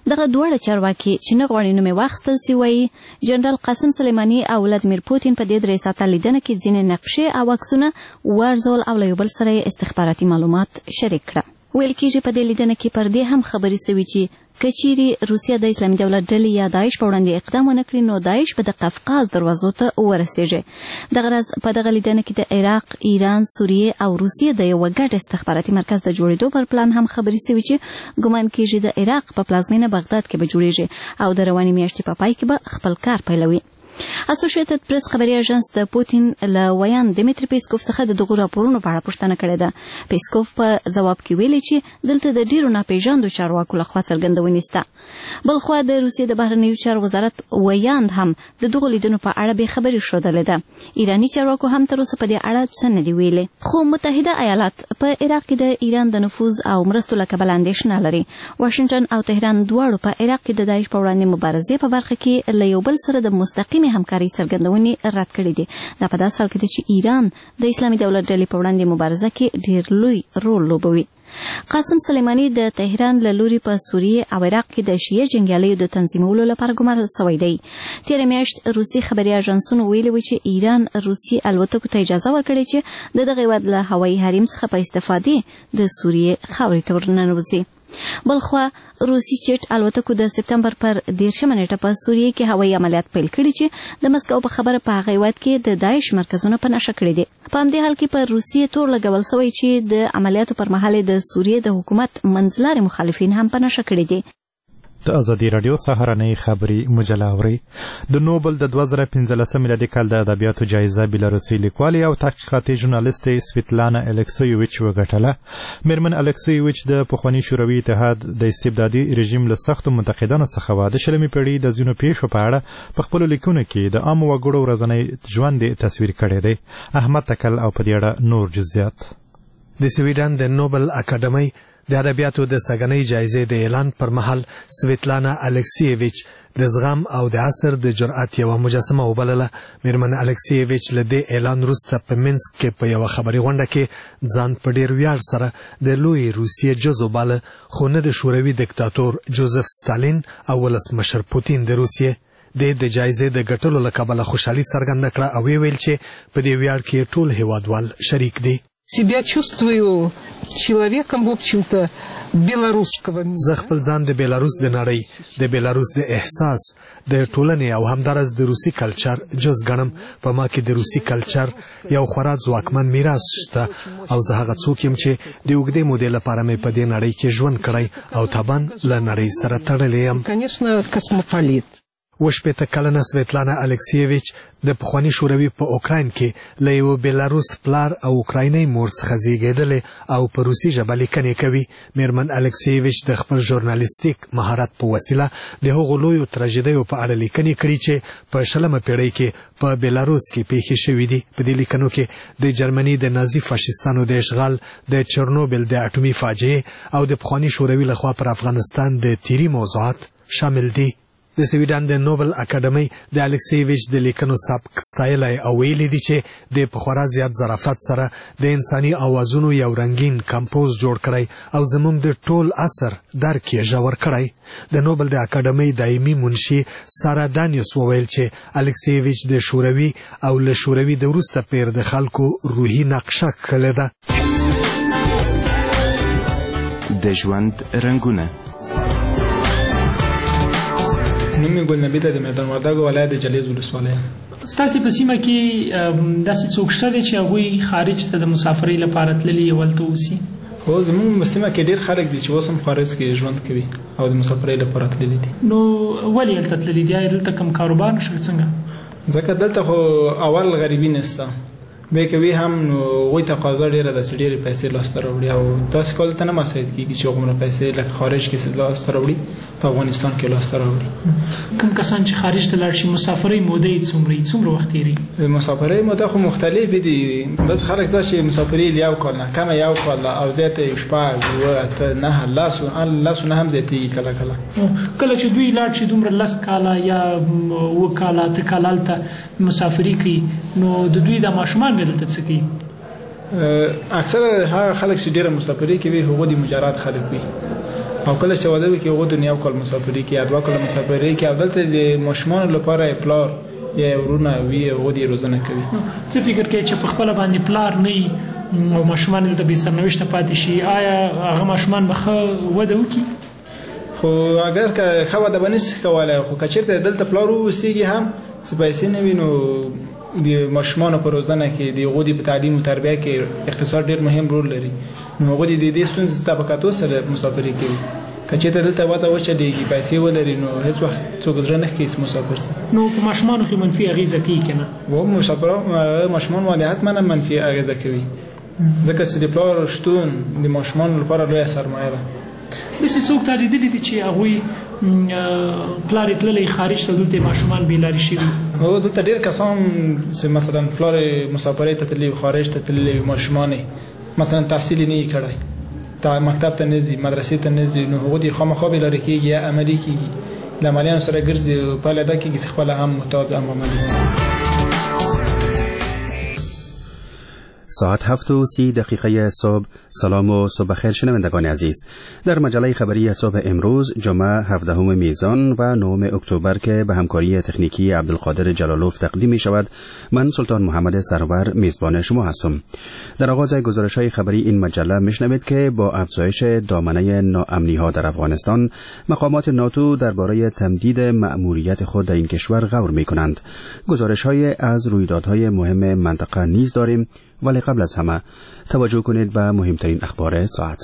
دغه دواړه چارواکي چې نه غواړي نومې واخیستل سي وایي جنرال قاسم سلیماني او ولادیمیر پوتین په دې درې ساعته لیدنه کې ځینې نقشې او عکسونه وارزول او له یو بل سره استخباراتي معلومات شریک کړه. ویل کېږي په دې لیدنه کې پر دې هم خبرې سوي چې کچيري روسیا د اسلامي دولت ډلې یا داعش په وړاندې اقدام ونه کړي نو داعش به د قفقاز دروازو ته ورسیږي. دغه راز په دغه لیدنه کې د عراق، ایران، سوریې او روسیې د یو ګډ استخباراتي مرکز د جوړېدو پر پلان هم خبرې سوي چې ګومان کېږي د عراق په پلازمینه بغداد کې به جوړیږي او د روانې میاشتې په پای کې به خپل کار پیلوي. اسوسییټډ پریس خبري اژانس د پوتین له ویان دمیتری پیسکوف څخه د دغو راپورونو په اړه پوښتنه کړې ده. پیسکوف په ځواب کې ویلي چې دلته د ډیرو ناپېژاندو چارواکو لخوا څرګندونې سته. بلخوا د روسیې د بهرنیو چارو وزارت ویاند هم د دغو لیدنو په اړه بې خبري ښودلې ده. ایراني چارواکو هم تر اوسه په دې اړه څه نه دي ویلي. خو متحده ایالات په عراق کې د ایران د نفوذ او مرستو له کبله اندېښنه لري. واشنګټن او تهران دواړو په عراق کې د داعش په وړاندې مبارزې په برخه کې له یو بل سره د مستقیمې همکارۍ څرګندونې رد کړې دي. دا په داسې حال کې چې ایران د اسلامي دولت ډلې په وړاندې مبارزه کې ډېر لوی رول لوبوي. قاسم سلیماني د تهران له لوري په سوریې او عراق کې د شیعه جنګیالیو د تنظیمولو لپاره ګمارل شوی دی. تېره میاشت روسي خبري اژانسونو ویلي و چې ایران روسي الوتکو ته اجازه ورکړې چې د دغه هېواد له هوایي حریم څخه په استفادې د سوریې خاورې ته ورننوځي. بلخوا روسي چټ الوتکو د سپتمبر پر دیرشمه نیټه په سوریې کې هوایي عملیات پیل کړي چې د مسکو په خبره په هغه هېواد کې د داعش مرکزونه په نښه کړي دي. په همدې حال کې پر روسیې تور لګول شوی چې د عملیاتو پر مهال د سوریې د حکومت منځلاري مخالفین هم په نښه کړي دي. د ازادي راډیو سهارنۍ خبري مجله اوري. د نوبل د دوه زره پنځلسم میلادي کال د ادبیاتو جایزه بیلاروسي لیکوالې او تحقیقاتي ژورنالیستې سویتلانا الکسیویچ وګټله. میرمن الکسیویچ د پخواني شوروي اتحاد د استبدادي رژیم له سختو منتقدانو څخه وه. د شلمې پېړۍ د ځینو پیښو په اړه په خپلو لیکونو کې د عامو وګړو ورځنی ژوند تصویر کړی دی. احمد تکل او په دې اړه نور جزئیات. د سویډن د نوبل اکاډمۍ د ادبیاتو د سږنۍ جایزې د اعلان پر مهال سویتلانا الکسیویچ د زغم او د عصر د جرأت یوه مجسمه وبلله. میرمن الکسیویچ له دې اعلان وروسته په منسک کې په یوه خبري غونډه کې ځان په ډېر ویاړ سره د لوی روسیې جز وباله، خو نه د شوروي دیکتاتور جوزف ستالین او ولسمشر پوتین د روسیې. د د جایزې د ګټلو له کبله خوشحالي څرګنده کړه او ویل چې په دې ویاړ کې ټول هیوادوال شریک دي. Себя چувствую человеком, в общем-то, белорусского мира. زه خپل ځان د بیلاروس د نړۍ، د بیلاروس د احساس، د ټولنې او همدارس د روسي کلچر جز ګڼم. په ما کې د روسي کلچر یو خورا ځواکمن میراث شته او زه هغه څوک یم چې د اوږدې مودې لپاره مې په دې نړۍ کې ژوند کړی او طبعا له نړۍ سره تړلی یم. Конечно, космополит. وشپېته کلنه سویتلانا الکسیویچ د پخواني شوروي په اوکراین کې له یو بیلاروس پلار او اوکراینۍ مور څخه زیږېدلې او په روسي ژبه لیکنې کوي. میرمن الکسیویچ د خپل ژورنالیستیک مهارت په وسیله د هغو لویو تراژیدیو په اړه لیکنې کړي چې په شلمه پیړۍ کې په بیلاروس کې پیښې شوي دي. په دې لیکنو کې د جرمني د نازي فاشیستانو د اشغال، د چرنوبل د اټومي فاجعې او د پخواني شوروي لخوا پر افغانستان د تیري موضوعات شامل دي. د سویډن د نوبل اکاډمۍ د الکسیویچ د لیکنو سبک ستایلی او ویلي دي چې د په خورا زیات ظرافت سره د انساني اوازونو یو رنګین کمپوز جوړ کړی او زموږ د ټول عصر درک یې ژور کړی. د نوبل د اکاډمۍ دایمي منشي سارا دانیوس وویل چې الکسیویچ د شوروي او له شوروي د وروسته پیر د خلکو روحي نقشه کښلې ده. د ژوند رنګونه. نوم یې ګلنبي ده، د میدان وردګو ولایت د جلیز ولسوالۍ. ستاسې په سیمه کې داسې څوک شته دی چې هغوی خارج ته د مسافرۍ لپاره تللي یو هلته اوسي؟ هو زموږ په سیمه کې ډېر خلک دي چې اوس هم خارج کې ژوند کوي او د مسافرۍ لپاره تللي دي. نو ولې هلته تللي دي؟ آیا دلته کوم کاروبار نشته څنګه؟ ځکه دلته خو اول غریبي نشته، بیا کوي هم نو هغوی تقاضا ډېره ده چې ډېرې پیسې لاسته راوړي او داسې کال ته نه مساعد کېږي چې هغومره پیسې لکه خارج کې لاسته راوړي په افغانستان کې لاسته راوړي. کوم کسان چې خارج ته لاړ شي مسافرۍ موده یې څومره یي؟ څومره وخت تېري؟ مسافرۍ موده خو مختلفې دي. بس خلک دا چې مسافرۍ یو کال نه کمه یو کال او زیاته یې شپږ اووه اته نهه لسو لسو نه هم زیاتېږي کله کله. کله چې دوی لاړ شي دومره لس کاله یا اووه کاله اته کاله هلته مسافري کوي نو د دوی د ماشومان بیا دلته څه کوي؟ اکثره هغه خلک چې ډېره مسافري کوي هغوی د مجرد خلک وي او کله چې واده وکړي هغه دنیا کول مسافري کې یا کله مسافري کې اولته د ماشومان لپاره پلار یا ورونه وی او دی روزنه کوي. څه فکر کوي چې په خپل باندې پلار نه او ماشومان د بي سرنوشت پاتې شي آیا هغه ماشومان به وده وکړي؟ خو اگر که خو د بنس کوله خو کچرته دلته پلار وسیږي هم څه پیسې نه وینو د ماشومان په روزنه کې د غودي په تعلیم او تربیه کې اقتصاد ډیر مهم رول لري. نو غودي د دې ستونزې طبقاتو سره مسافري کوي. کچته دلته وځه وچه دیږي پیسې ولري نو هیڅ وخت څوک ځره نه کیس مسافر سي. نو په ماشومان کې منفي اغیزه کوي کنه. و مسافر ماشومان باندې حتما منفي اغیزه کوي. ځکه چې د پلار شتون د ماشومان لپاره لوی سرمایه ده. داسې څوک تاریدلی دي چې هغوی پلار یې تللی خارج ته دلته ماشومان بېلارې شوي. هو دلته ډېر کسان چې مثلا پلار یې مسافرۍ ته تللی خارج ته تللی ماشومان یې مثلا تحصیل یې نه یې کړی تا مکتب ته نه ځي مدرسې ته نه ځي نو هغوی د خامخا بېلارې کېږي یا عملي کېږي له عملیانو سره ګرځي پایله دا کېږي چې خپله هم متعاد هم عملي. ساعت هفت و سی دقیقه صبح. سلام و صبح خیر شنوندگان عزیز. در مجله خبری صبح امروز جمعه هفدهم میزان و نهم اکتبر که به همکاری تکنیکی عبدالقادر جلالوف تقدیم می شود، من سلطان محمد سرور میزبان شما هستم. در آغاز گزارش های خبری این مجله میشنوید که با افزایش دامنه ناامنی ها در افغانستان مقامات ناتو درباره تمدید مأموریت خود در این کشور غور می کنند. گزارش های از رویدادهای مهم منطقه نیز داریم، ولی قبل از همه توجه کنید به مهمترین اخبار ساعت.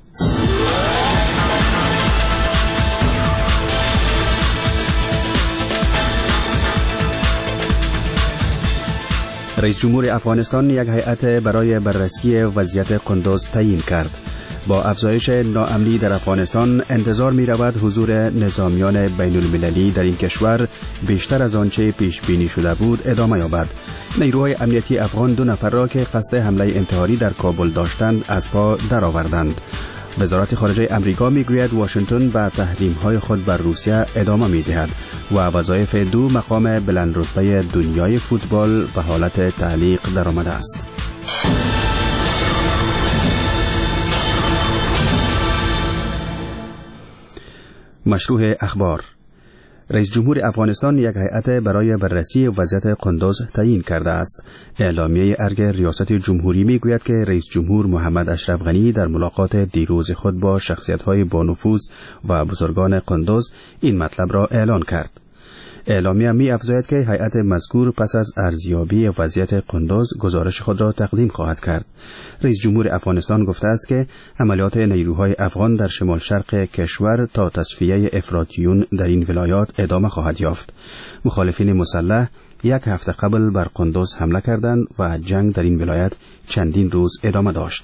رئیس جمهور افغانستان یک هیئت برای بررسی وضعیت قندوز تعیین کرد. با افزایش ناامنی در افغانستان انتظار می رود حضور نظامیان بین المللی در این کشور بیشتر از آنچه پیش بینی شده بود ادامه یابد. نیروهای امنیتی افغان دو نفر را که قصد حمله انتحاری در کابل داشتند از پا درآوردند. وزارت خارجه امریکا می گوید واشنگتن به تحریم‌های خود بر روسیه ادامه می دهد و وظایف دو مقام بلند رتبه دنیای فوتبال به حالت تعلیق درآمده است. مشروع اخبار. رئیس جمهور افغانستان یک هیئت برای بررسی وضعیت قندوز تعیین کرده است. اعلامیه ارگ ریاست جمهوری میگوید که رئیس جمهور محمد اشرف غنی در ملاقات دیروز خود با شخصیت‌های بانفوذ و بزرگان قندوز این مطلب را اعلان کرد. اعلامیه می افزاید که هیئت مذکور پس از ارزیابی وضعیت قندوز گزارش خود را تقدیم خواهد کرد. رئیس جمهور افغانستان گفته است که عملیات نیروهای افغان در شمال شرق کشور تا تصفیه افراطیون در این ولایات ادامه خواهد یافت. مخالفین مسلح یک هفته قبل بر قندوز حمله کردند و جنگ در این ولایت چندین روز ادامه داشت.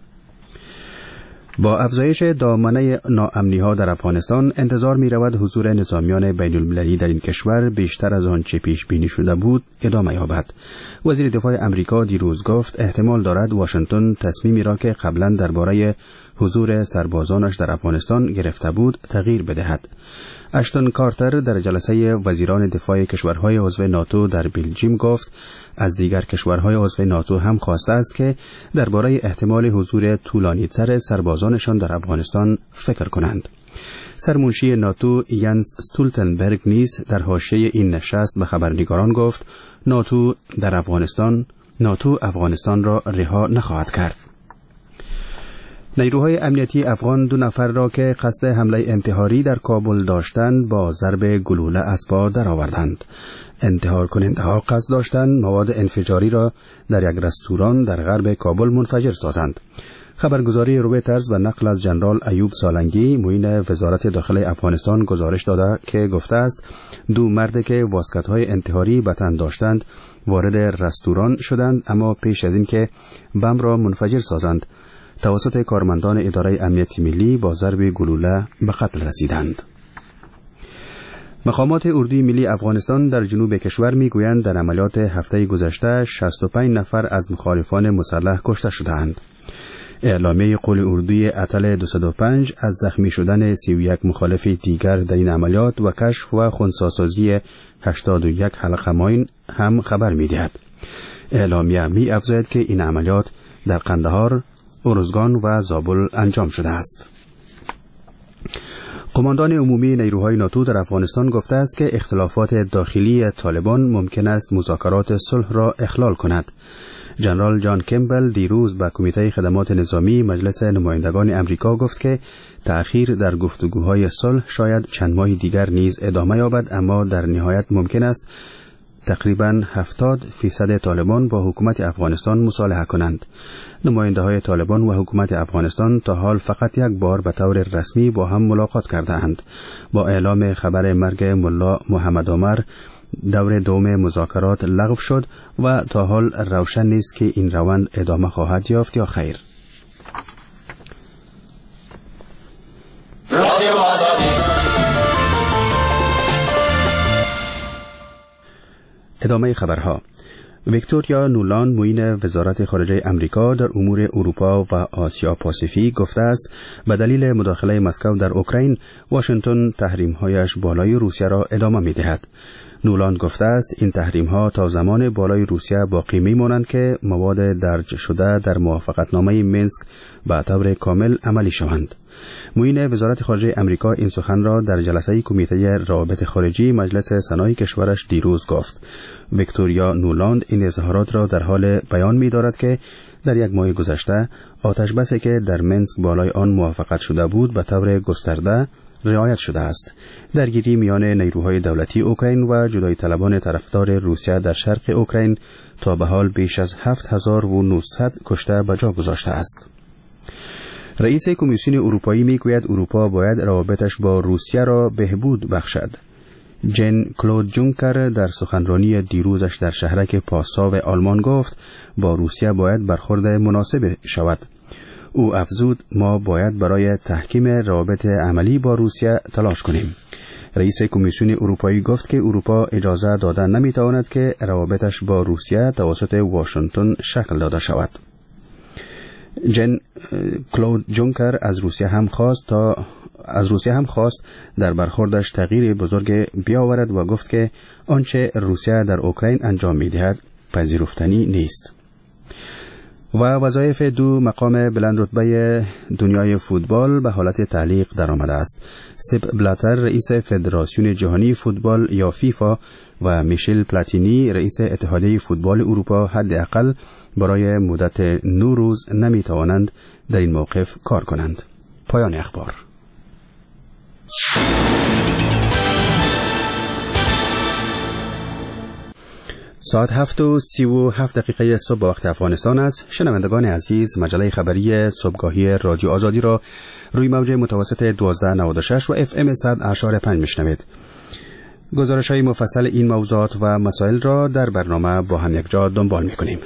با افزایش دامنه ناامنی ها در افغانستان انتظار می رود حضور نظامیان بین المللی در این کشور بیشتر از آنچه پیش بینی شده بود ادامه یابد. وزیر دفاع امریکا دیروز گفت احتمال دارد واشنگتن تصمیمی را که قبلا درباره حضور سربازانش در افغانستان گرفته بود تغییر بدهد. اشتون کارتر در جلسه وزیران دفاع کشورهای عضو ناتو در بلژیم گفت از دیگر کشورهای عضو ناتو هم خواسته است که درباره احتمال حضور طولانی‌تر سربازانشان در افغانستان فکر کنند. سرمنشی ناتو ینس استولتنبرگ نیز در حاشیه این نشست به خبرنگاران گفت ناتو در افغانستان ناتو افغانستان را رها نخواهد کرد. نیروهای امنیتی افغان دو نفر را که قصد حمله انتحاری در کابل داشتند با ضرب گلوله از پا درآوردند. انتحار کننده ها قصد داشتند مواد انفجاری را در یک رستوران در غرب کابل منفجر سازند. خبرگزاری رویترز و نقل از جنرال ایوب سالنگی معین وزارت داخله افغانستان گزارش داده که گفته است دو مرد که واسکت‌های انتحاری به تن داشتند وارد رستوران شدند، اما پیش از این که بم را منفجر سازند توسط کارمندان اداره امنیت ملی با ضرب گلوله به قتل رسیدند. مقامات اردوی ملی افغانستان در جنوب کشور میگویند در عملیات هفته گذشته شصت و پنج نفر از مخالفان مسلح کشته شدند. اعلامیه قول اردوی اتل دویست و پنج از زخمی شدن سی و یک مخالف دیگر در این عملیات و کشف و خنثی‌سازی هشتاد و یک حلقه ماین هم خبر می‌دهد. اعلامیه می افزاید که این عملیات در قندهار، ارزگان و زابل انجام شده است. قماندان عمومی نیروهای ناتو در افغانستان گفته است که اختلافات داخلی طالبان ممکن است مذاکرات صلح را اخلال کند. جنرال جان کمبل دیروز به کمیته خدمات نظامی مجلس نمایندگان امریکا گفت که تأخیر در گفتگوهای صلح شاید چند ماه دیگر نیز ادامه یابد، اما در نهایت ممکن است تقریباً هفتاد فیصد طالبان با حکومت افغانستان مصالحه کنند. نماینده های طالبان و حکومت افغانستان تا حال فقط یک بار به طور رسمی با هم ملاقات کرده اند. با اعلام خبر مرگ ملا محمد عمر دور دوم مذاکرات لغو شد و تا حال روشن نیست که این روند ادامه خواهد یافت یا خیر. ادامه خبرها. ویکتوریا نولاند معین وزارت خارجه امریکا در امور اروپا و آسیا پاسیفیک گفته است به دلیل مداخله مسکو در اوکراین واشنگتن تحریم‌هایش بالای روسیه را ادامه می‌دهد. نولاند گفته است این تحریم‌ها تا زمان بالای روسیه باقی می‌مانند که مواد درج شده در موافقتنامه مینسک به طور کامل عملی شوند. معین وزارت خارجه امریکا این سخن را در جلسه کمیته روابط خارجی مجلس سنای کشورش دیروز گفت. ویکتوریا نولاند این اظهارات را در حال بیان می‌دارد که در یک ماه گذشته آتش بسی که در مینسک بالای آن موافقت شده بود به طور گسترده رعایت شده است. درگیری میان نیروهای دولتی اوکراین و جدایی طلبان طرفدار روسیه در شرق اوکراین تا به حال بیش از هفت هزار و نهصد کشته به جا گذاشته است. رئیس کمیسیون اروپایی میگوید اروپا باید روابطش با روسیه را بهبود بخشد. ژن کلود جونکر در سخنرانی دیروزش در شهرک پاساو آلمان گفت با روسیه باید برخورد مناسب شود. او افزود ما باید برای تحکیم روابط عملی با روسیه تلاش کنیم. رئیس کمیسیون اروپایی گفت که اروپا اجازه داده نمیتواند که روابطش با روسیه توسط واشنگتن شکل داده شود. ژن کلود جونکر از روسیه هم خواست تا از روسیه هم خواست در برخوردش تغییر بزرگ بیاورد و گفت که آنچه روسیه در اوکراین انجام می‌دهد پذیرفتنی نیست. و وظایف دو مقام بلند رتبه دنیای فوتبال به حالت تعلیق درآمده است. سپ بلاتر رئیس فدراسیون جهانی فوتبال یا فیفا و میشل پلاتینی رئیس اتحادیه فوتبال اروپا حداقل برای مدت نه روز نمیتوانند در این موقف کار کنند. پایان اخبار. ساعت هفت و سی و هفت دقیقه صبح وقت افغانستان است. شنوندگان عزیز، مجله خبری صبحگاهی رادیو آزادی را روی موج متوسط دوازده نود و شش و اف ام صد اشاره پنج میشنوید. گزارش های مفصل این موضوعات و مسائل را در برنامه با هم یک جا دنبال میکنیم.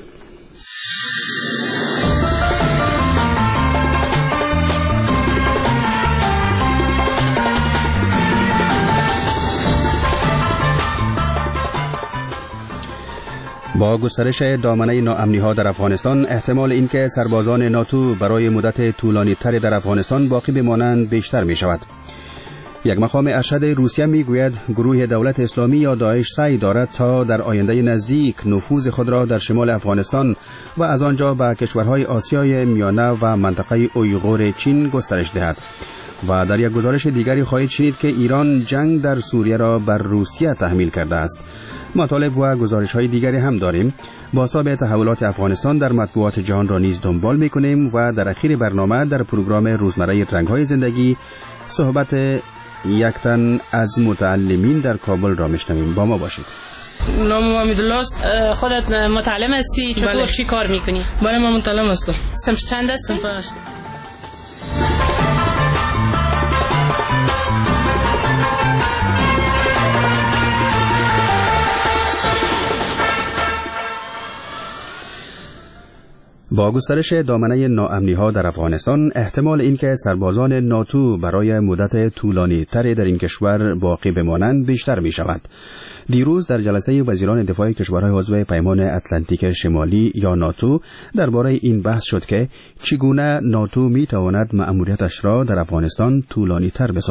با گسترش دامنه ناامنی‌ها در افغانستان احتمال اینکه سربازان ناتو برای مدت طولانی تری در افغانستان باقی بمانند بیشتر می شود. یک مقام ارشد روسیه می گوید گروه دولت اسلامی یا داعش سعی دارد تا در آینده نزدیک نفوذ خود را در شمال افغانستان و از آنجا به کشورهای آسیای میانه و منطقه اویغور چین گسترش دهد. و در یک گزارش دیگری خواهید شنید که ایران جنگ در سوریه را بر روسیه تحمیل کرده است. مطالب و گزارش های دیگری هم داریم. بازتاب تحولات افغانستان در مطبوعات جهان را نیز دنبال می کنیم و در اخیر برنامه در پروگرام روزمره رنگ های زندگی صحبت یک تن از متعلمین در کابل را میشنویم. با ما باشید. نام حمیدالله است. خودت متعلم هستی؟ چطور بله. چی کار میکنی؟ بله من متعلم هستم. صنف چند هستی؟ صنف هشت. با گسترش دامنه ناامنی‌ها در افغانستان احتمال اینکه سربازان ناتو برای مدت طولانی تری در این کشور باقی بمانند بیشتر می شود. دیروز در جلسه وزیران دفاع کشورهای عضو پیمان اتلانتیک شمالی یا ناتو درباره این بحث شد که چگونه ناتو می تواند مأموریتش را در افغانستان طولانی تر بسازد.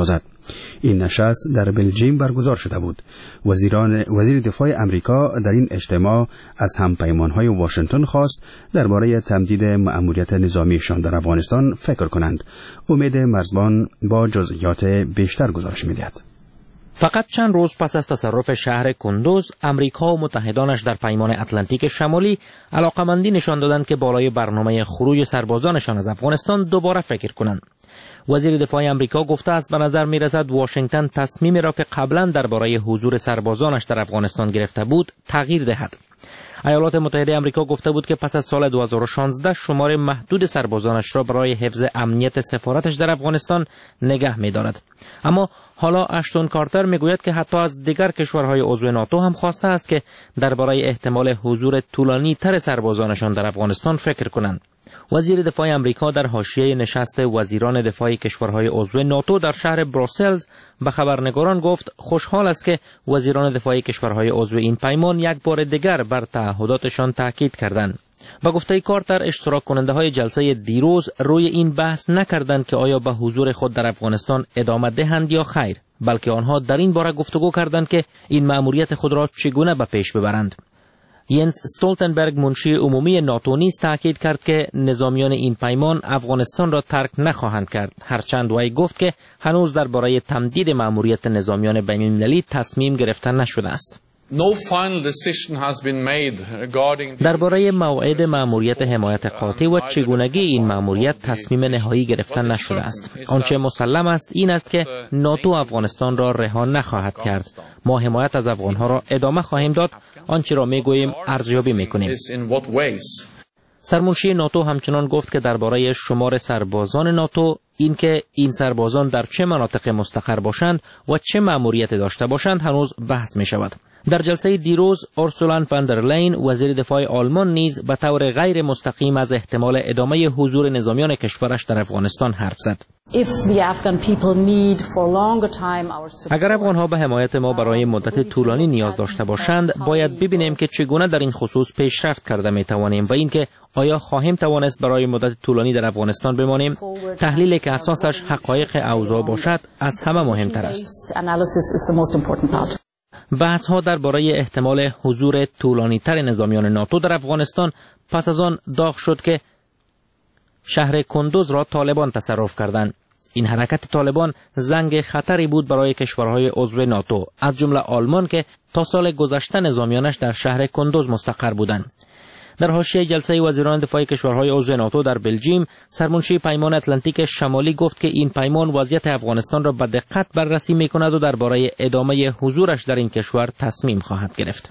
این نشست در بلژیم برگزار شده بود. وزیران وزیر دفاع امریکا در این اجتماع از همپیمانهای واشنگتن خواست درباره تمدید مأموریت نظامیشان در افغانستان فکر کنند. امید مرزبان با جزئیات بیشتر گزارش می‌دهد. فقط چند روز پس از تصرف شهر کندوز، امریکا و متحدانش در پیمان اتلانتیک شمالی علاقمندی نشان دادند که بالای برنامه خروج سربازانشان از افغانستان دوباره فکر کنند. وزیر دفاع امریکا گفته است به نظر می‌رسد واشنگتن تصمیمی را که قبلا درباره حضور سربازانش در افغانستان گرفته بود تغییر دهد. ایالات متحده آمریکا گفته بود که پس از سال دو هزار و شانزده شمار محدود سربازانش را برای حفظ امنیت سفارتش در افغانستان نگه می‌دارد. اما حالا اشتون کارتر میگوید که حتی از دیگر کشورهای عضو ناتو هم خواسته است که درباره احتمال حضور طولانی تر سربازانشان در افغانستان فکر کنند. وزیر دفاع امریکا در حاشیه نشست وزیران دفاع کشورهای عضو ناتو در شهر بروسلز به خبرنگاران گفت خوشحال است که وزیران دفاع کشورهای عضو این پیمان یک بار دیگر بر تعهداتشان تاکید کردند. با گفته کارتر، اشتراک کننده های جلسه دیروز روی این بحث نکردند که آیا به حضور خود در افغانستان ادامه دهند یا خیر، بلکه آنها در این باره گفتگو کردند که این مأموریت خود را چگونه به پیش ببرند. ینس استولتنبرگ منشی عمومی ناتو نیز تاکید کرد که نظامیان این پیمان افغانستان را ترک نخواهند کرد، هرچند وی گفت که هنوز درباره تمدید مأموریت نظامیان بین‌المللی تصمیم گرفته نشده است. No final decision has been made regarding درباره موعد مأموریت حمایت قاطع و چگونگی این مأموریت تصمیم نهایی گرفته نشده است. آنچه مسلم است این است که ناتو افغانستان را رها نخواهد کرد. ما حمایت از افغانها را ادامه خواهیم داد. آنچه را میگوییم ارزیابی میکنیم. سرمنشی ناتو همچنان گفت که درباره شمار سربازان ناتو، اینکه این سربازان در چه مناطق مستقر باشند و چه مأموریت داشته باشند هنوز بحث می شود. در جلسه دیروز اورسولا فان در لین وزیر دفاع آلمان نیز به طور غیر مستقیم از احتمال ادامه حضور نظامیان کشورش در افغانستان حرف زد. اگر افغانها به حمایت ما برای مدت طولانی نیاز داشته باشند، باید ببینیم که چگونه در این خصوص پیشرفت کرده می توانیم و اینکه آیا خواهیم توانست برای مدت طولانی در افغانستان بمانیم. تحلیلی که اساسش حقایق اوضاع باشد از همه مهمتر است. بحث ها درباره احتمال حضور طولانی تر نظامیان ناتو در افغانستان پس از آن داغ شد که شهر کندوز را طالبان تصرف کردند. این حرکت طالبان زنگ خطری بود برای کشورهای عضو ناتو، از جمله آلمان که تا سال گذشته نظامیانش در شهر کندوز مستقر بودند. در حاشیه جلسه وزیران دفاع کشورهای عضو ناتو در بلژیم، سرمنشی پیمان اتلانتیک شمالی گفت که این پیمان وضعیت افغانستان را به دقت بررسی می‌کند و درباره ادامه حضورش در این کشور تصمیم خواهد گرفت.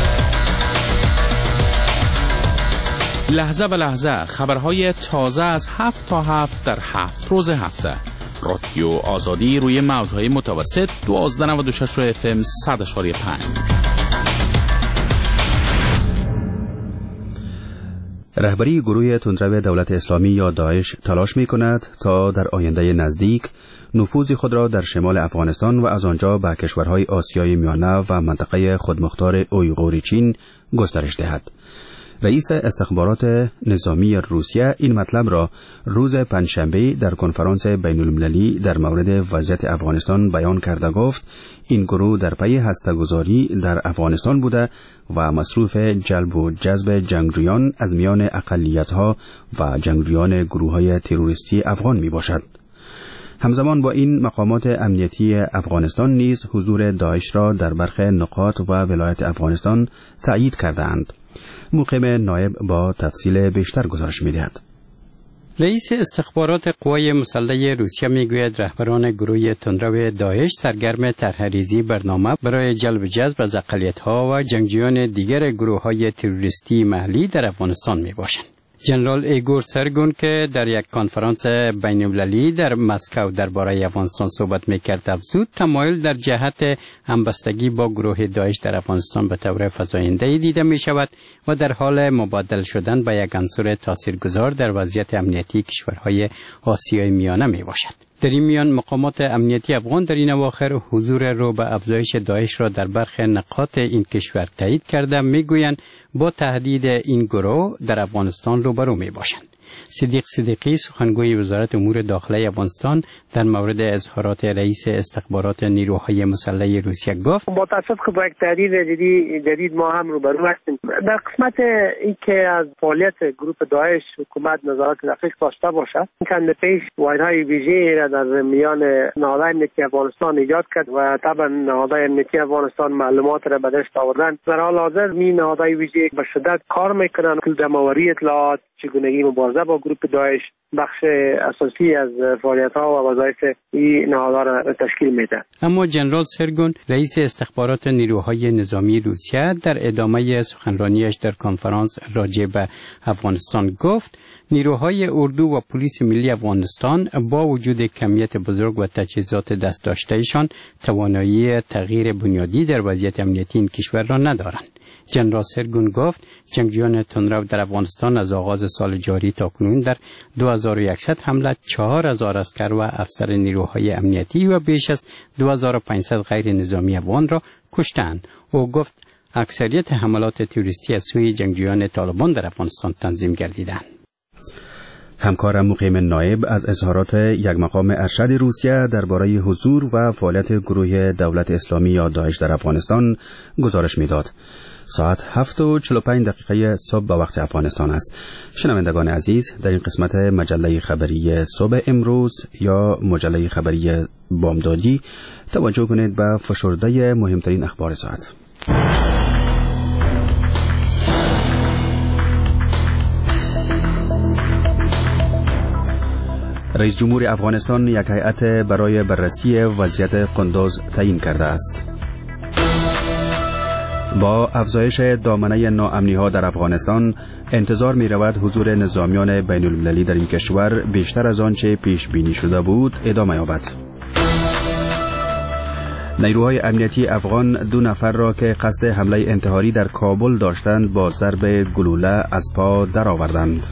لحظه به لحظه خبرهای تازه از هفت تا هفت در هفت روز هفته. رادیو آزادی روی موجهای متوسط دوازده و نود و شش اف ام صد اشاری پنج. رهبری گروه تندرو دولت اسلامی یا داعش تلاش می کند تا در آینده نزدیک نفوذ خود را در شمال افغانستان و از آنجا به کشورهای آسیای میانه و منطقه خودمختار اویغور چین گسترش دهد. رئیس استخبارات نظامی روسیه این مطلب را روز پنجشنبه در کنفرانس بین المللی در مورد وضعیت افغانستان بیان کرده گفت این گروه در پی هسته‌گذاری در افغانستان بوده و مصروف جلب و جذب جنگجویان از میان اقلیت‌ها و جنگجویان گروه‌های تروریستی افغان می باشد. همزمان با این مقامات امنیتی افغانستان نیز حضور داعش را در برخی نقاط و ولایت افغانستان تأیید کردند. مقیم نایب با تفصیل بیشتر گزارش می‌دهد. رئیس استخبارات قوای مسلح روسیه میگوید رهبران گروه تندرو داعش سرگرم طرح‌ریزی برنامه برای جلب جذب از اقلیت‌ها و جنگجویان دیگر گروه‌های تروریستی محلی در افغانستان میباشند. جنرال ایگور سرگون که در یک کنفرانس بین‌المللی در مسکو درباره افغانستان صحبت میکرد افزود تمایل در جهت همبستگی با گروه داعش در افغانستان به طور فزاینده دیده می شود و در حال مبادل شدن به یک عنصر تاثیرگذار در وضعیت امنیتی کشورهای آسیای میانه می باشد. در این میان مقامات امنیتی افغان در این اواخر حضور رو به افزایش داعش را در برخی نقاط این کشور تایید کرده میگویند با تهدید این گروه در افغانستان روبرو می باشند. صدیق صدیقی سخنگوی وزارت امور داخلی افغانستان در مورد اظهارات رئیس استخبارات نیروهای مسلح روسیه گفت با تاسف که با یک تحریر جدید ما هم روبرو هستیم. در قسمت این که از فعالیت گروه داعش حکومت نظارت دقیق داشته باشد، چند پیش واحدهای ویژه‌ای را در میان نهادهای امنیتی افغانستان ایجاد کرد و طبعا نهادهای امنیتی افغانستان معلومات را به دست آوردن. در حال حاضر می نهادهای ویژه به شدت کار میکنن که جمع‌آوری اطلاعات، چگونگی مبارزه با گروه داعش بخش اساسی از فعالیت‌ها و وظایف این نهادها را تشکیل میده. اما جنرال سرگون رئیس استخبارات نیروهای نظامی روسیه در ادامه سخنرانیش در کنفرانس راجع به افغانستان گفت نیروهای اردو و پلیس ملی افغانستان با وجود کمیت بزرگ و تجهیزات دست داشتهشان توانایی تغییر بنیادی در وضعیت امنیتی این کشور را ندارند. جنرال سرگون گفت جنگجویان تندرو در افغانستان از آغاز سال جاری تا کنون در دو هزار و صد حمله چهار هزار عسکر و افسر نیروهای امنیتی و بیش از دو هزار و پانصد غیر نظامی افغان را کشتند. او گفت اکثریت حملات تروریستی از سوی جنگجویان طالبان در افغانستان تنظیم گردیدند. همکارم مقیم نایب از اظهارات یک مقام ارشد روسیه درباره حضور و فعالیت گروه دولت اسلامی یا داعش در افغانستان گزارش میداد. ساعت هفت و چهل و پنج دقیقه صبح به وقت افغانستان است. شنوندگان عزیز، در این قسمت مجله خبری صبح امروز یا مجله خبری بامدادی توجه کنید به فشرده مهمترین اخبار ساعت. رئیس جمهور افغانستان یک هیئت برای بررسی وضعیت قندوز تعیین کرده است. با افزایش دامنه ناامنی‌ها در افغانستان انتظار می‌رود حضور نظامیان بین‌المللی در این کشور بیشتر از آنچه پیش بینی شده بود ادامه یابد. نیروهای امنیتی افغان دو نفر را که قصد حمله انتحاری در کابل داشتند با ضرب گلوله از پا درآوردند.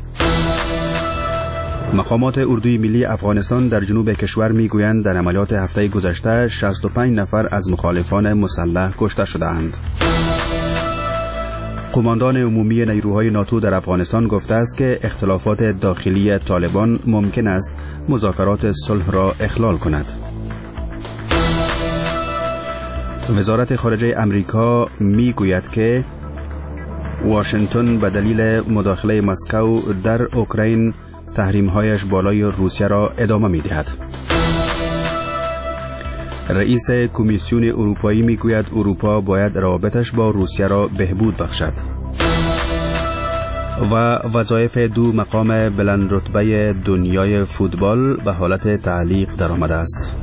مقامات اردوی ملی افغانستان در جنوب کشور میگویند در عملیات هفته گذشته شصت و پنج نفر از مخالفان مسلح کشته شدند. قماندان عمومی نیروهای ناتو در افغانستان گفته است که اختلافات داخلی طالبان ممکن است مذاکرات صلح را اخلال کند. وزارت خارجه امریکا میگوید که واشنگتن به دلیل مداخله مسکو در اوکراین تحریم‌هایش بالای روسیه را ادامه می‌دهد. رئیس کمیسیون اروپایی میگوید اروپا باید روابطش با روسیه را بهبود بخشد. و وظایف دو مقام بلند رتبه دنیای فوتبال به حالت تعلیق درآمده است.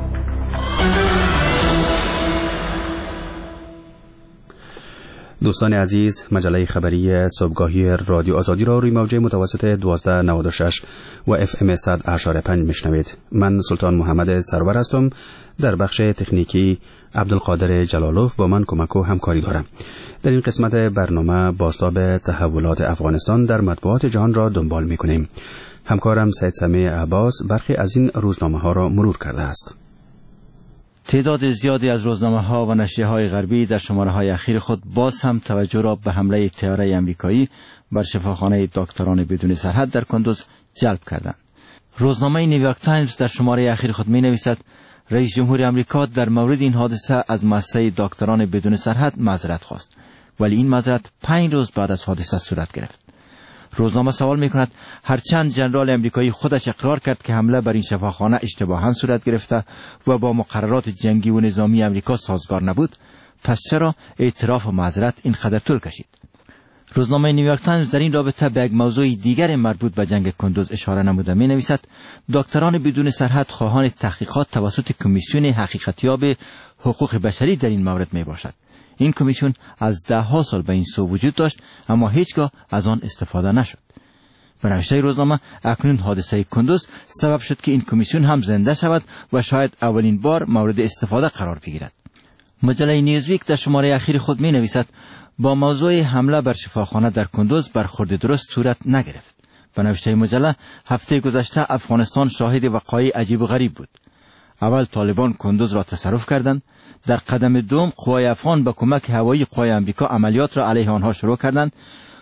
دوستان عزیز، مجله خبری صبحگاهی رادیو آزادی را روی موج متوسط دوازده نود و شش و اف ام صد اشاره پنج میشنوید. من سلطان محمد سرور هستم. در بخش تکنیکی عبدالقادر جلالوف با من کمک و همکاری دارم. در این قسمت برنامه بازتاب تحولات افغانستان در مطبوعات جهان را دنبال میکنیم. همکارم سید سمیع عباس برخی از این روزنامه ها را مرور کرده است. تعداد زیادی از روزنامه‌ها و نشریه‌های غربی در شماره‌های اخیر خود باز هم توجه را به حمله طیاره آمریکایی بر شفاخانه دکتران بدون سرحد در کندوز جلب کردند. روزنامه نیویورک تایمز در شماره اخیر خود می‌نویسد رئیس جمهور آمریکا در مورد این حادثه از مؤسسه دکتران بدون سرحد معذرت خواست، ولی این معذرت پنج روز بعد از حادثه صورت گرفت. روزنامه سوال می‌کند هرچند ژنرال آمریکایی خودش اقرار کرد که حمله بر این شفاخانه اشتباهاً صورت گرفته و با مقررات جنگی و نظامی آمریکا سازگار نبود، پس چرا اعتراف و معذرت اینقدر طول کشید؟ روزنامه نیویورک تایمز در این رابطه به یک موضوع دیگر مربوط به جنگ کندوز اشاره نموده می‌نویسد دکتران بدون سرحد خواهان تحقیقات توسط کمیسیون حقیقتیاب حقوق بشری در این مورد میباشد. این کمیسیون از ده ها سال به این سو وجود داشت اما هیچگاه از آن استفاده نشد. به نوشته روزنامه اکنون حادثه کندوز سبب شد که این کمیسیون هم زنده شود و شاید اولین بار مورد استفاده قرار بگیرد. مجله نیوزویک در شماره اخیر خود می نویسد با موضوع حمله بر شفاخانه در کندوز برخورد درست صورت نگرفت. به نوشته مجله هفته گذشته افغانستان شاهد وقایع عجیب و غریب بود. اول طالبان کندوز را تصرف کردند، در قدم دوم قوای افغان با کمک هوایی قوای امریکا عملیات را علیه آنها شروع کردند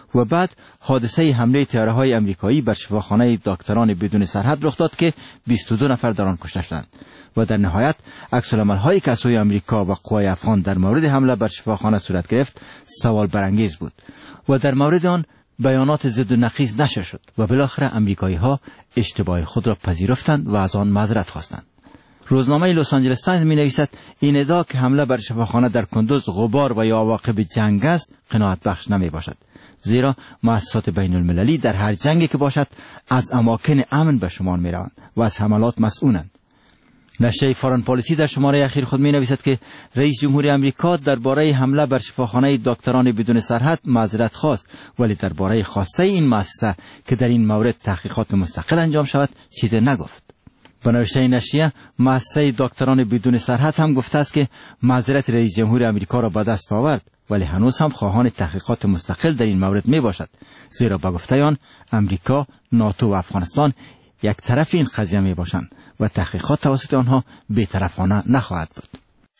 و بعد حادثه حمله طیاره‌های آمریکایی بر شفاخانه دکتران بدون سرحد رخ داد که بیست و دو نفر در آن کشته شدند و در نهایت عکس‌العمل‌هایی که از سوی آمریکا و قوای افغان در مورد حمله بر شفاخانه صورت گرفت سوال برانگیز بود و در مورد آن بیانات ضد و نقیض نشر شد و بالاخره آمریکایی‌ها اشتباه خود را پذیرفتند و از آن معذرت خواستند. روزنامه لس آنجلس تایمز می نویسد این ادعا که حمله بر شفاخانه در کندوز غبار و یا عواقب جنگ است قناعت بخش نمی باشد، زیرا مؤسسات بین المللی در هر جنگی که باشد از اماکن امن به شمار می روند و از حملات مسئولند. نشریه فارن پالیسی در شماره اخیر خود می نویسد که رئیس جمهوری آمریکا درباره حمله بر شفاخانه دکتران بدون سرحد معذرت خواست، ولی درباره خواسته این مؤسسه که در این مورد تحقیقات مستقل انجام شود چیزی نگفت. به نوشته نشریه، مؤسسه دکتران بدون سرحد هم گفته است که معذرت رئیس جمهور آمریکا را به دست آورد، ولی هنوز هم خواهان تحقیقات مستقل در این مورد می باشد، زیرا به گفته آن آمریکا، ناتو و افغانستان یک طرف این قضیه می باشند و تحقیقات توسط آنها بی‌طرفانه نخواهد بود.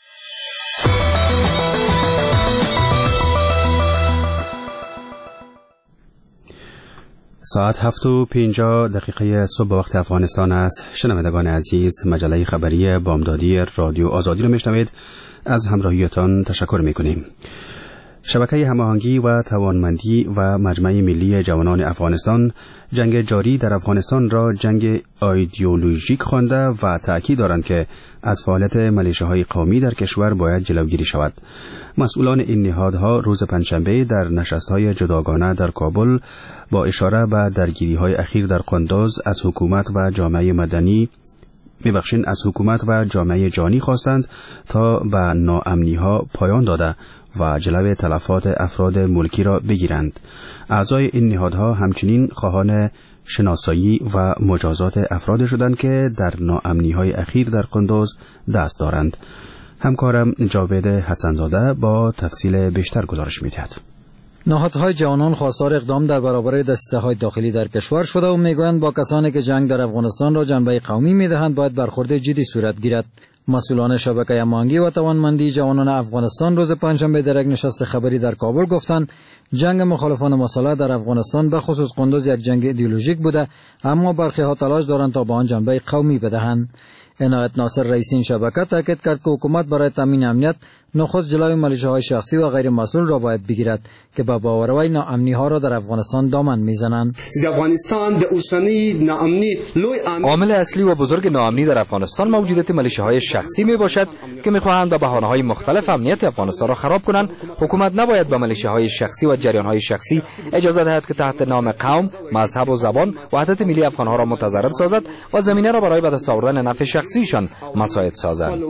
ساعت هفت و پنجاه دقیقه صبح وقت افغانستان است. شنوندگان عزیز، مجله خبری بامدادی رادیو آزادی را میشنوید. از همراهیتان تشکر میکنیم. شبکه هماهنگی و توانمندی و مجمع ملی جوانان افغانستان جنگ جاری در افغانستان را جنگ ایدئولوژیک خوانده و تأکید دارند که از فعالیت ملیشه‌های قومی در کشور باید جلوگیری شود. مسئولان این نهادها روز پنجشنبه در نشست‌های جداگانه در کابل با اشاره به درگیری‌های اخیر در قندوز از حکومت و جامعه مدنی میبخشین از حکومت و جامعه جهانی خواستند تا به ناامنی‌ها پایان داده و جلوی تلفات افراد ملکی را بگیرند. اعضای این نهادها همچنین خواهان شناسایی و مجازات افراد شدند که در ناامنی‌های اخیر در قندوز دست دارند. همکارم جاوید حسنزاده با تفصیل بیشتر گزارش می‌دهد. نهادهای جوانان خواستار اقدام در برابر دسیسه‌های داخلی در کشور شده و میگویند با کسانی که جنگ در افغانستان را جنبه قومی میدهند باید برخورد جدی صورت گیرد. مسئولان شبکه هماهنگی و توانمندی جوانان افغانستان روز پنجشنبه در یک نشست خبری در کابل گفتند جنگ مخالفان مسلح در افغانستان به خصوص قندوز یک جنگ ایدئولوژیک بوده، اما برخی ها تلاش دارند تا به آن جنبه قومی بدهند. عنایت ناصر رئیس این شبکه تاکید کرد که حکومت برای تامین امنیت نخست جلوی ملیشه‌های شخصی و غیر مسئول را باید بگیرد که با باوروی ناامنی ها را در افغانستان دامن میزنند. افغانستان به اوسنی ناامنی عامل اصلی و بزرگ ناامنی در افغانستان موجودیت ملیشه‌های شخصی می باشد که می‌خواهند با بهانه‌های مختلف امنیت افغانستان را خراب کنند. حکومت نباید به ملیشه‌های شخصی و جریان‌های شخصی اجازه دهد که تحت نام قوم، مذهب و زبان وحدت ملی افغان‌ها را متضرر سازد و زمینه را برای به دست آوردن نفع شخصیشان مساعد سازد.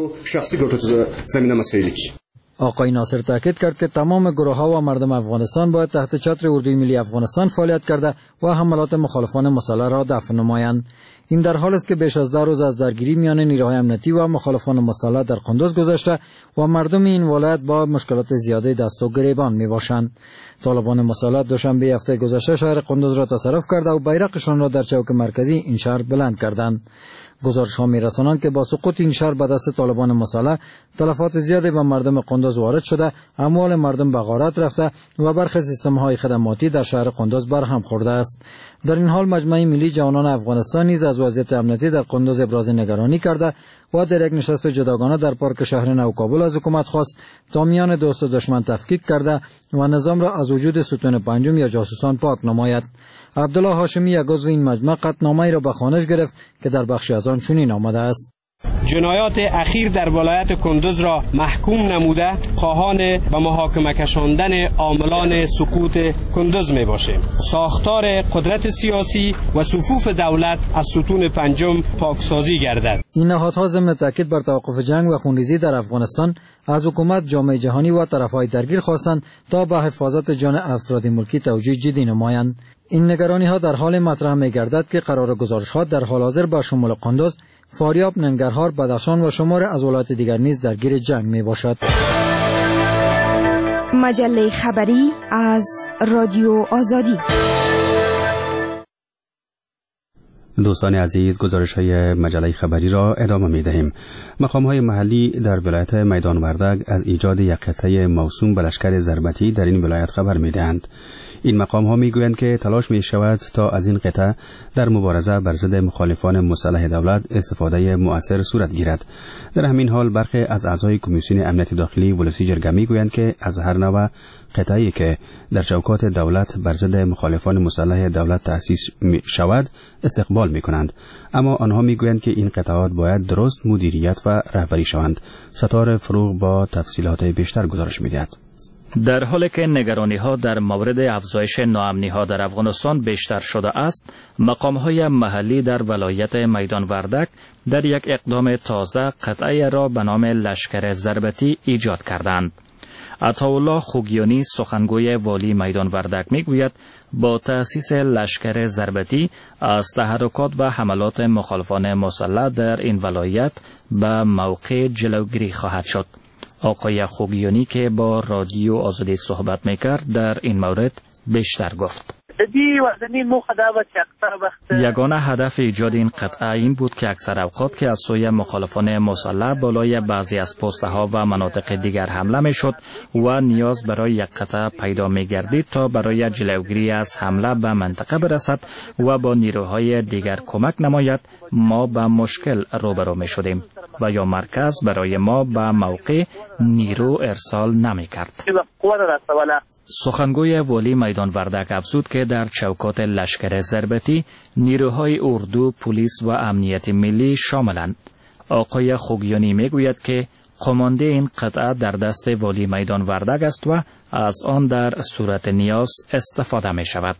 آقای ناصر تاکید کرد که تمام گروه‌ها و مردم افغانستان باید تحت چتر اردوی ملی افغانستان فعالیت کرده و حملات مخالفان مسلح را دفع نمایند. این در حالی است که بیش از ده روز از درگیری میان نیروهای امنیتی و مخالفان مسلح در قندوز گذشته و مردم این ولایت با مشکلات زیادی دست و گریبان میباشند. طالبان مسلح دوشنبه هفته گذشته شهر قندوز را تصرف کرده و بیرقشان را در چوک مرکزی این شهر بلند کردند. گزارش‌ها می‌رسانند که با سقوط این شهر به دست طالبان مسلح تلفات زیادی به مردم قندوز وارد شده، اموال مردم به غارت رفته و برخی سیستم‌های خدماتی در شهر قندوز برهم خورده است. در این حال مجمع ملی جوانان افغانستان نیز از وضعیت امنیتی در قندوز ابراز نگرانی کرده و در یک نشست جداگانه در پارک شهر نو کابل از حکومت خواست تا میان دوست و دشمن تفکیک کرده و نظام را از وجود ستون پنجم یا جاسوسان پاک نماید. عبدالله هاشمی یک عضو این مجمع قطعنامه‌ای را به خوانش گرفت که در بخشی از آن چنین آمده است: جنایات اخیر در ولایت کندوز را محکوم نموده خواهان به محاکمه کشاندن عاملان سقوط کندوز می باشیم. ساختار قدرت سیاسی و صفوف دولت از ستون پنجم پاکسازی گردد. این نهادها ضمن تاکید بر توقف جنگ و خونریزی در افغانستان از حکومت، جامعه جهانی و طرفهای درگیر خواستند تا به حفاظت جان افراد ملکی توجه جدی نمایند. این نگرانی ها در حال مطرح می گردد که قرار گزارش ها در حال حاضر با شمول قندوز، فاریاب، ننگرهار، بدخشان و شمار از ولایات دیگر نیز درگیر جنگ می باشد. مجله خبری از رادیو آزادی. دوستان عزیز، گزارش های مجله خبری را ادامه می دهیم. مقام های محلی در ولایت میدان وردک از ایجاد یک قطعه موسوم به لشکر ضربتی در این ولایت خبر می دهند. این مقام ها می گویند که تلاش می شود تا از این قطعه در مبارزه بر ضد مخالفان مسلح دولت استفاده مؤثر صورت گیرد. در همین حال برخی از اعضای کمیسیون امنیت داخلی ولسی جرگه می گویند که از هر نوع قطعه‌ای که در چوکات دولت بر ضد مخالفان مسلح دولت تأسیس می شود استقبال می کنند، اما آنها می گویند که این قطعات باید درست مدیریت و رهبری شوند. ستاره فروغ با تفصیلات بیشتر گزارش می دهد. در حالی که نگرانی ها در مورد افزایش ناامنی ها در افغانستان بیشتر شده است، مقام های محلی در ولایت میدان وردک در یک اقدام تازه قطعه را به نام لشکر ضربتی ایجاد کردند. عطاالله خوگیانی سخنگوی والی میدان وردک میگوید با تأسیس لشکر ضربتی از تحرکات و حملات مخالفان مسلح در این ولایت به موقع جلوگیری خواهد شد. آقای خوگیانی که با رادیو آزادی صحبت میکرد در این مورد بیشتر گفت. یگانه هدف ایجاد این قطعه این بود که اکثر اوقات که از سوی مخالفان مسلح بالای بعضی از پست‌ها و مناطق دیگر حمله میشد و نیاز برای یک قطعه پیدا میگردید تا برای جلوگیری از حمله به منطقه برسد و با نیروهای دیگر کمک نماید، ما به مشکل روبرو میشدیم و یا مرکز برای ما به موقع نیرو ارسال نمیکرد. سخنگوی والی میدان وردک افزود که در چوکات لشکر ضربتی نیروهای اردو، پلیس و امنیت ملی شاملند. آقای خوگیانی میگوید که قمانده این قطعه در دست والی میدان وردک است و از آن در صورت نیاز استفاده می شود.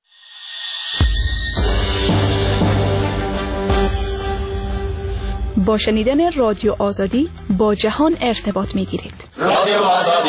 با شنیدن رادیو آزادی با جهان ارتباط می گیرید. رادیو آزادی.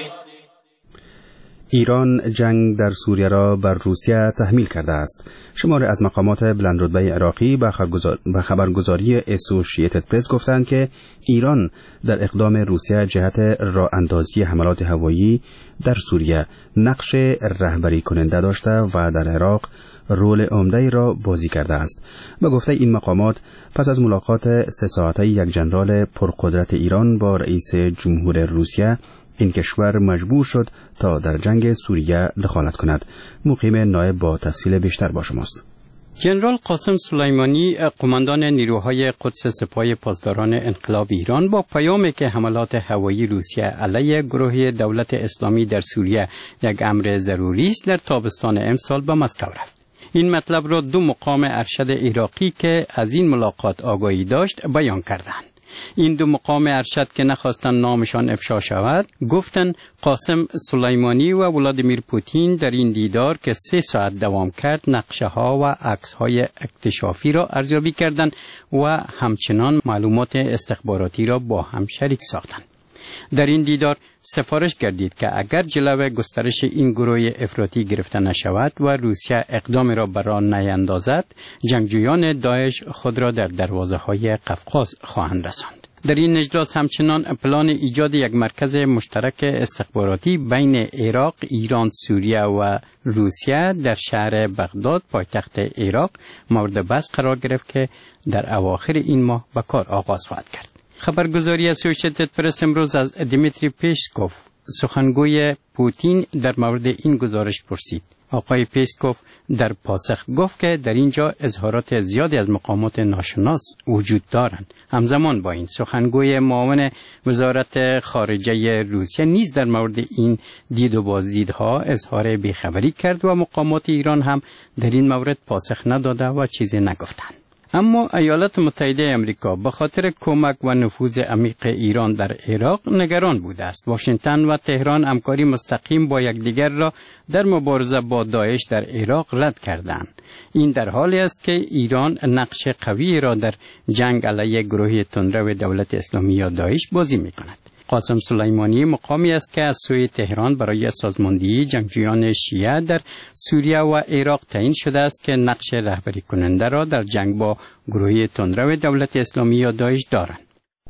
ایران جنگ در سوریه را بر روسیه تحمیل کرده است. شماری از مقامات بلندرتبه عراقی به خبرگزاری اسوشییتد پرس گفتند که ایران در اقدام روسیه جهت راه اندازی حملات هوایی در سوریه نقش رهبری کننده داشته و در عراق رول عمده‌ای را بازی کرده است. به گفته این مقامات پس از ملاقات سه ساعته یک جنرال پرقدرت ایران با رئیس جمهور روسیه، این کشور مجبور شد تا در جنگ سوریه دخالت کند. مقیم نایب با تفصیل بیشتر با شماست. جنرال قاسم سلیمانی، قماندان نیروهای قدس سپاه پاسداران انقلاب ایران، با پیامی که حملات هوایی روسیه علیه گروه دولت اسلامی در سوریه یک امر ضروری است، در تابستان امسال به مسکو رفت. این مطلب را دو مقام ارشد عراقی که از این ملاقات آگاهی داشت بیان کردند. این دو مقام ارشد که نخواستن نامشان افشا شود گفتند قاسم سلیمانی و ولادیمیر پوتین در این دیدار که سه ساعت دوام کرد نقشه ها و عکس های اکتشافی را ارزیابی کردند و همچنان معلومات استخباراتی را با هم شریک ساختند. در این دیدار سفارش گردید که اگر جلوه گسترش این گروه افراطی گرفته نشود و روسیه اقدام را برای نیندازد، جنگجویان داعش خود را در دروازه های قفقاز خواهند رساند. در این اجلاس همچنان پلان ایجاد یک مرکز مشترک استخباراتی بین عراق، ایران، سوریه و روسیه در شهر بغداد پایتخت عراق مورد بحث قرار گرفت که در اواخر این ماه به کار آغاز خواهد کرد. خبرگزاری اسوشییتد پرس امروز از دیمیتری پیسکوف، سخنگوی پوتین، در مورد این گزارش پرسید. آقای پیسکوف در پاسخ گفت که در اینجا اظهارات زیادی از مقامات ناشناس وجود دارند. همزمان با این سخنگوی معاون وزارت خارجه روسیه نیز در مورد این دید و بازدیدها اظهار بیخبری کرد و مقامات ایران هم در این مورد پاسخ نداده و چیزی نگفتند. اما ایالات متحده آمریکا به خاطر کمک و نفوذ عمیق ایران در عراق نگران بوده است. واشنگتن و تهران همکاری مستقیم با یکدیگر را در مبارزه با داعش در عراق رد کردند. این در حالی است که ایران نقش قوی را در جنگ علیه گروه تندرو دولت اسلامی یا داعش بازی می‌کند. قاسم سلیمانی مقامی است که از سوی تهران برای سازماندهی جنگجویان شیعه در سوریه و عراق تعیین شده است که نقش رهبری کننده را در جنگ با گروه تندرو دولت اسلامی یا داعش دارند.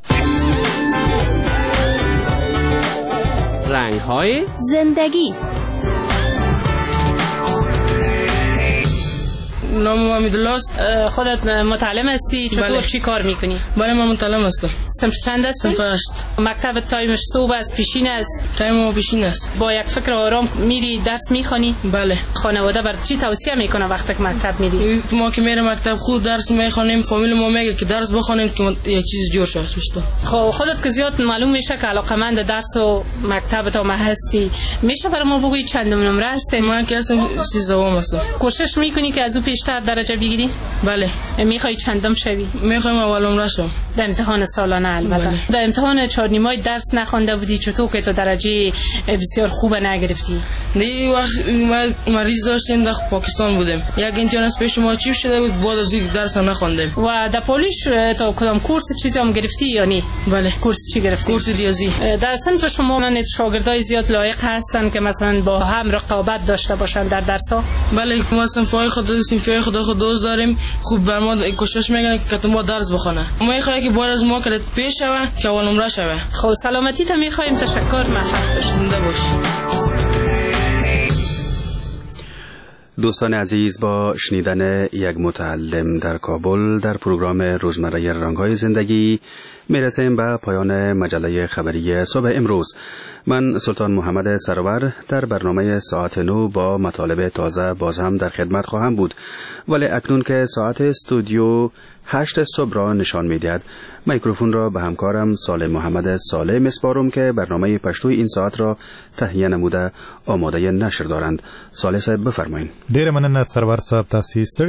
رنگ‌های زندگی. نام امیدالله است. خودت متعلم هستی؟ چطور چی کار میکنی؟ بله من متعلم هستم. صنف چند هستین؟ صنف هشت. مکتب تایمش صبح است پیشین است؟ تایم ما پیشین است. با یک فکر آرام میری درس میخوانی؟ بله. خانواده بر چی توصیه میکنه وقتی که مکتب میری؟ ما که میرم مکتب خود درس میخوانیم، فامیل ما میگه که درس بخوانیم که یک چیز جور شد. خب خودت که زیاد معلوم میشه که علاقمند درس و مکتب تا ما هستی، میشه برای ما بگویی چندم نمره هستی؟ من که هستم سیزدهم هستم. کوشش میکنی که از او پیشتر درجه بگیری؟ بله. میخوای چندم شوی؟ میخوایم اول نمره شم. در امتحان سالانه البته. بله. در امتحان چهار نیمه درس نخوانده بودی، چطور که تو درجه بسیار خوب نگرفتی؟ دی وقت ما مریض داشتیم در پاکستان بودیم، یک امتحان از پیش ما چیپ شده بود، بعد از این درس هم نخواندیم. و در پولیش تو کدام کورس چیزی هم گرفتی یا نه؟ بله. کورس چی گرفتی؟ کورس ریاضی. در صنف شما نه شاگردای زیاد لایق هستن که مثلا با هم رقابت داشته باشن در درس ها؟ بله، ما صنفای خود صنفای خود خود دوست داریم، خوب بر ما کوشش میکنه که ما درس بخونه. ما میخوایم که بعد از ما کرد پیش شوه که اول نمره شوه. خب سلامتی تا میخوایم. تشکر. موفق باشید. زنده باشید. دوستان عزیز، با شنیدن یک متعلم در کابل در پروگرام روزمره رنگ‌های زندگی میرسیم به پایان مجله خبری صبح امروز. من سلطان محمد سرور در برنامه ساعت نو با مطالب تازه باز هم در خدمت خواهم بود، ولی اکنون که ساعت استودیو هشت صبح را نشان می‌دهد، میکروفون را به همکارم صالح محمد صالح میسپارم که برنامه پشتوی این ساعت را تهیه نموده آماده نشر دارند. صالح صاحب بفرمایید. ډیر مننه سرور صاحب، تاسو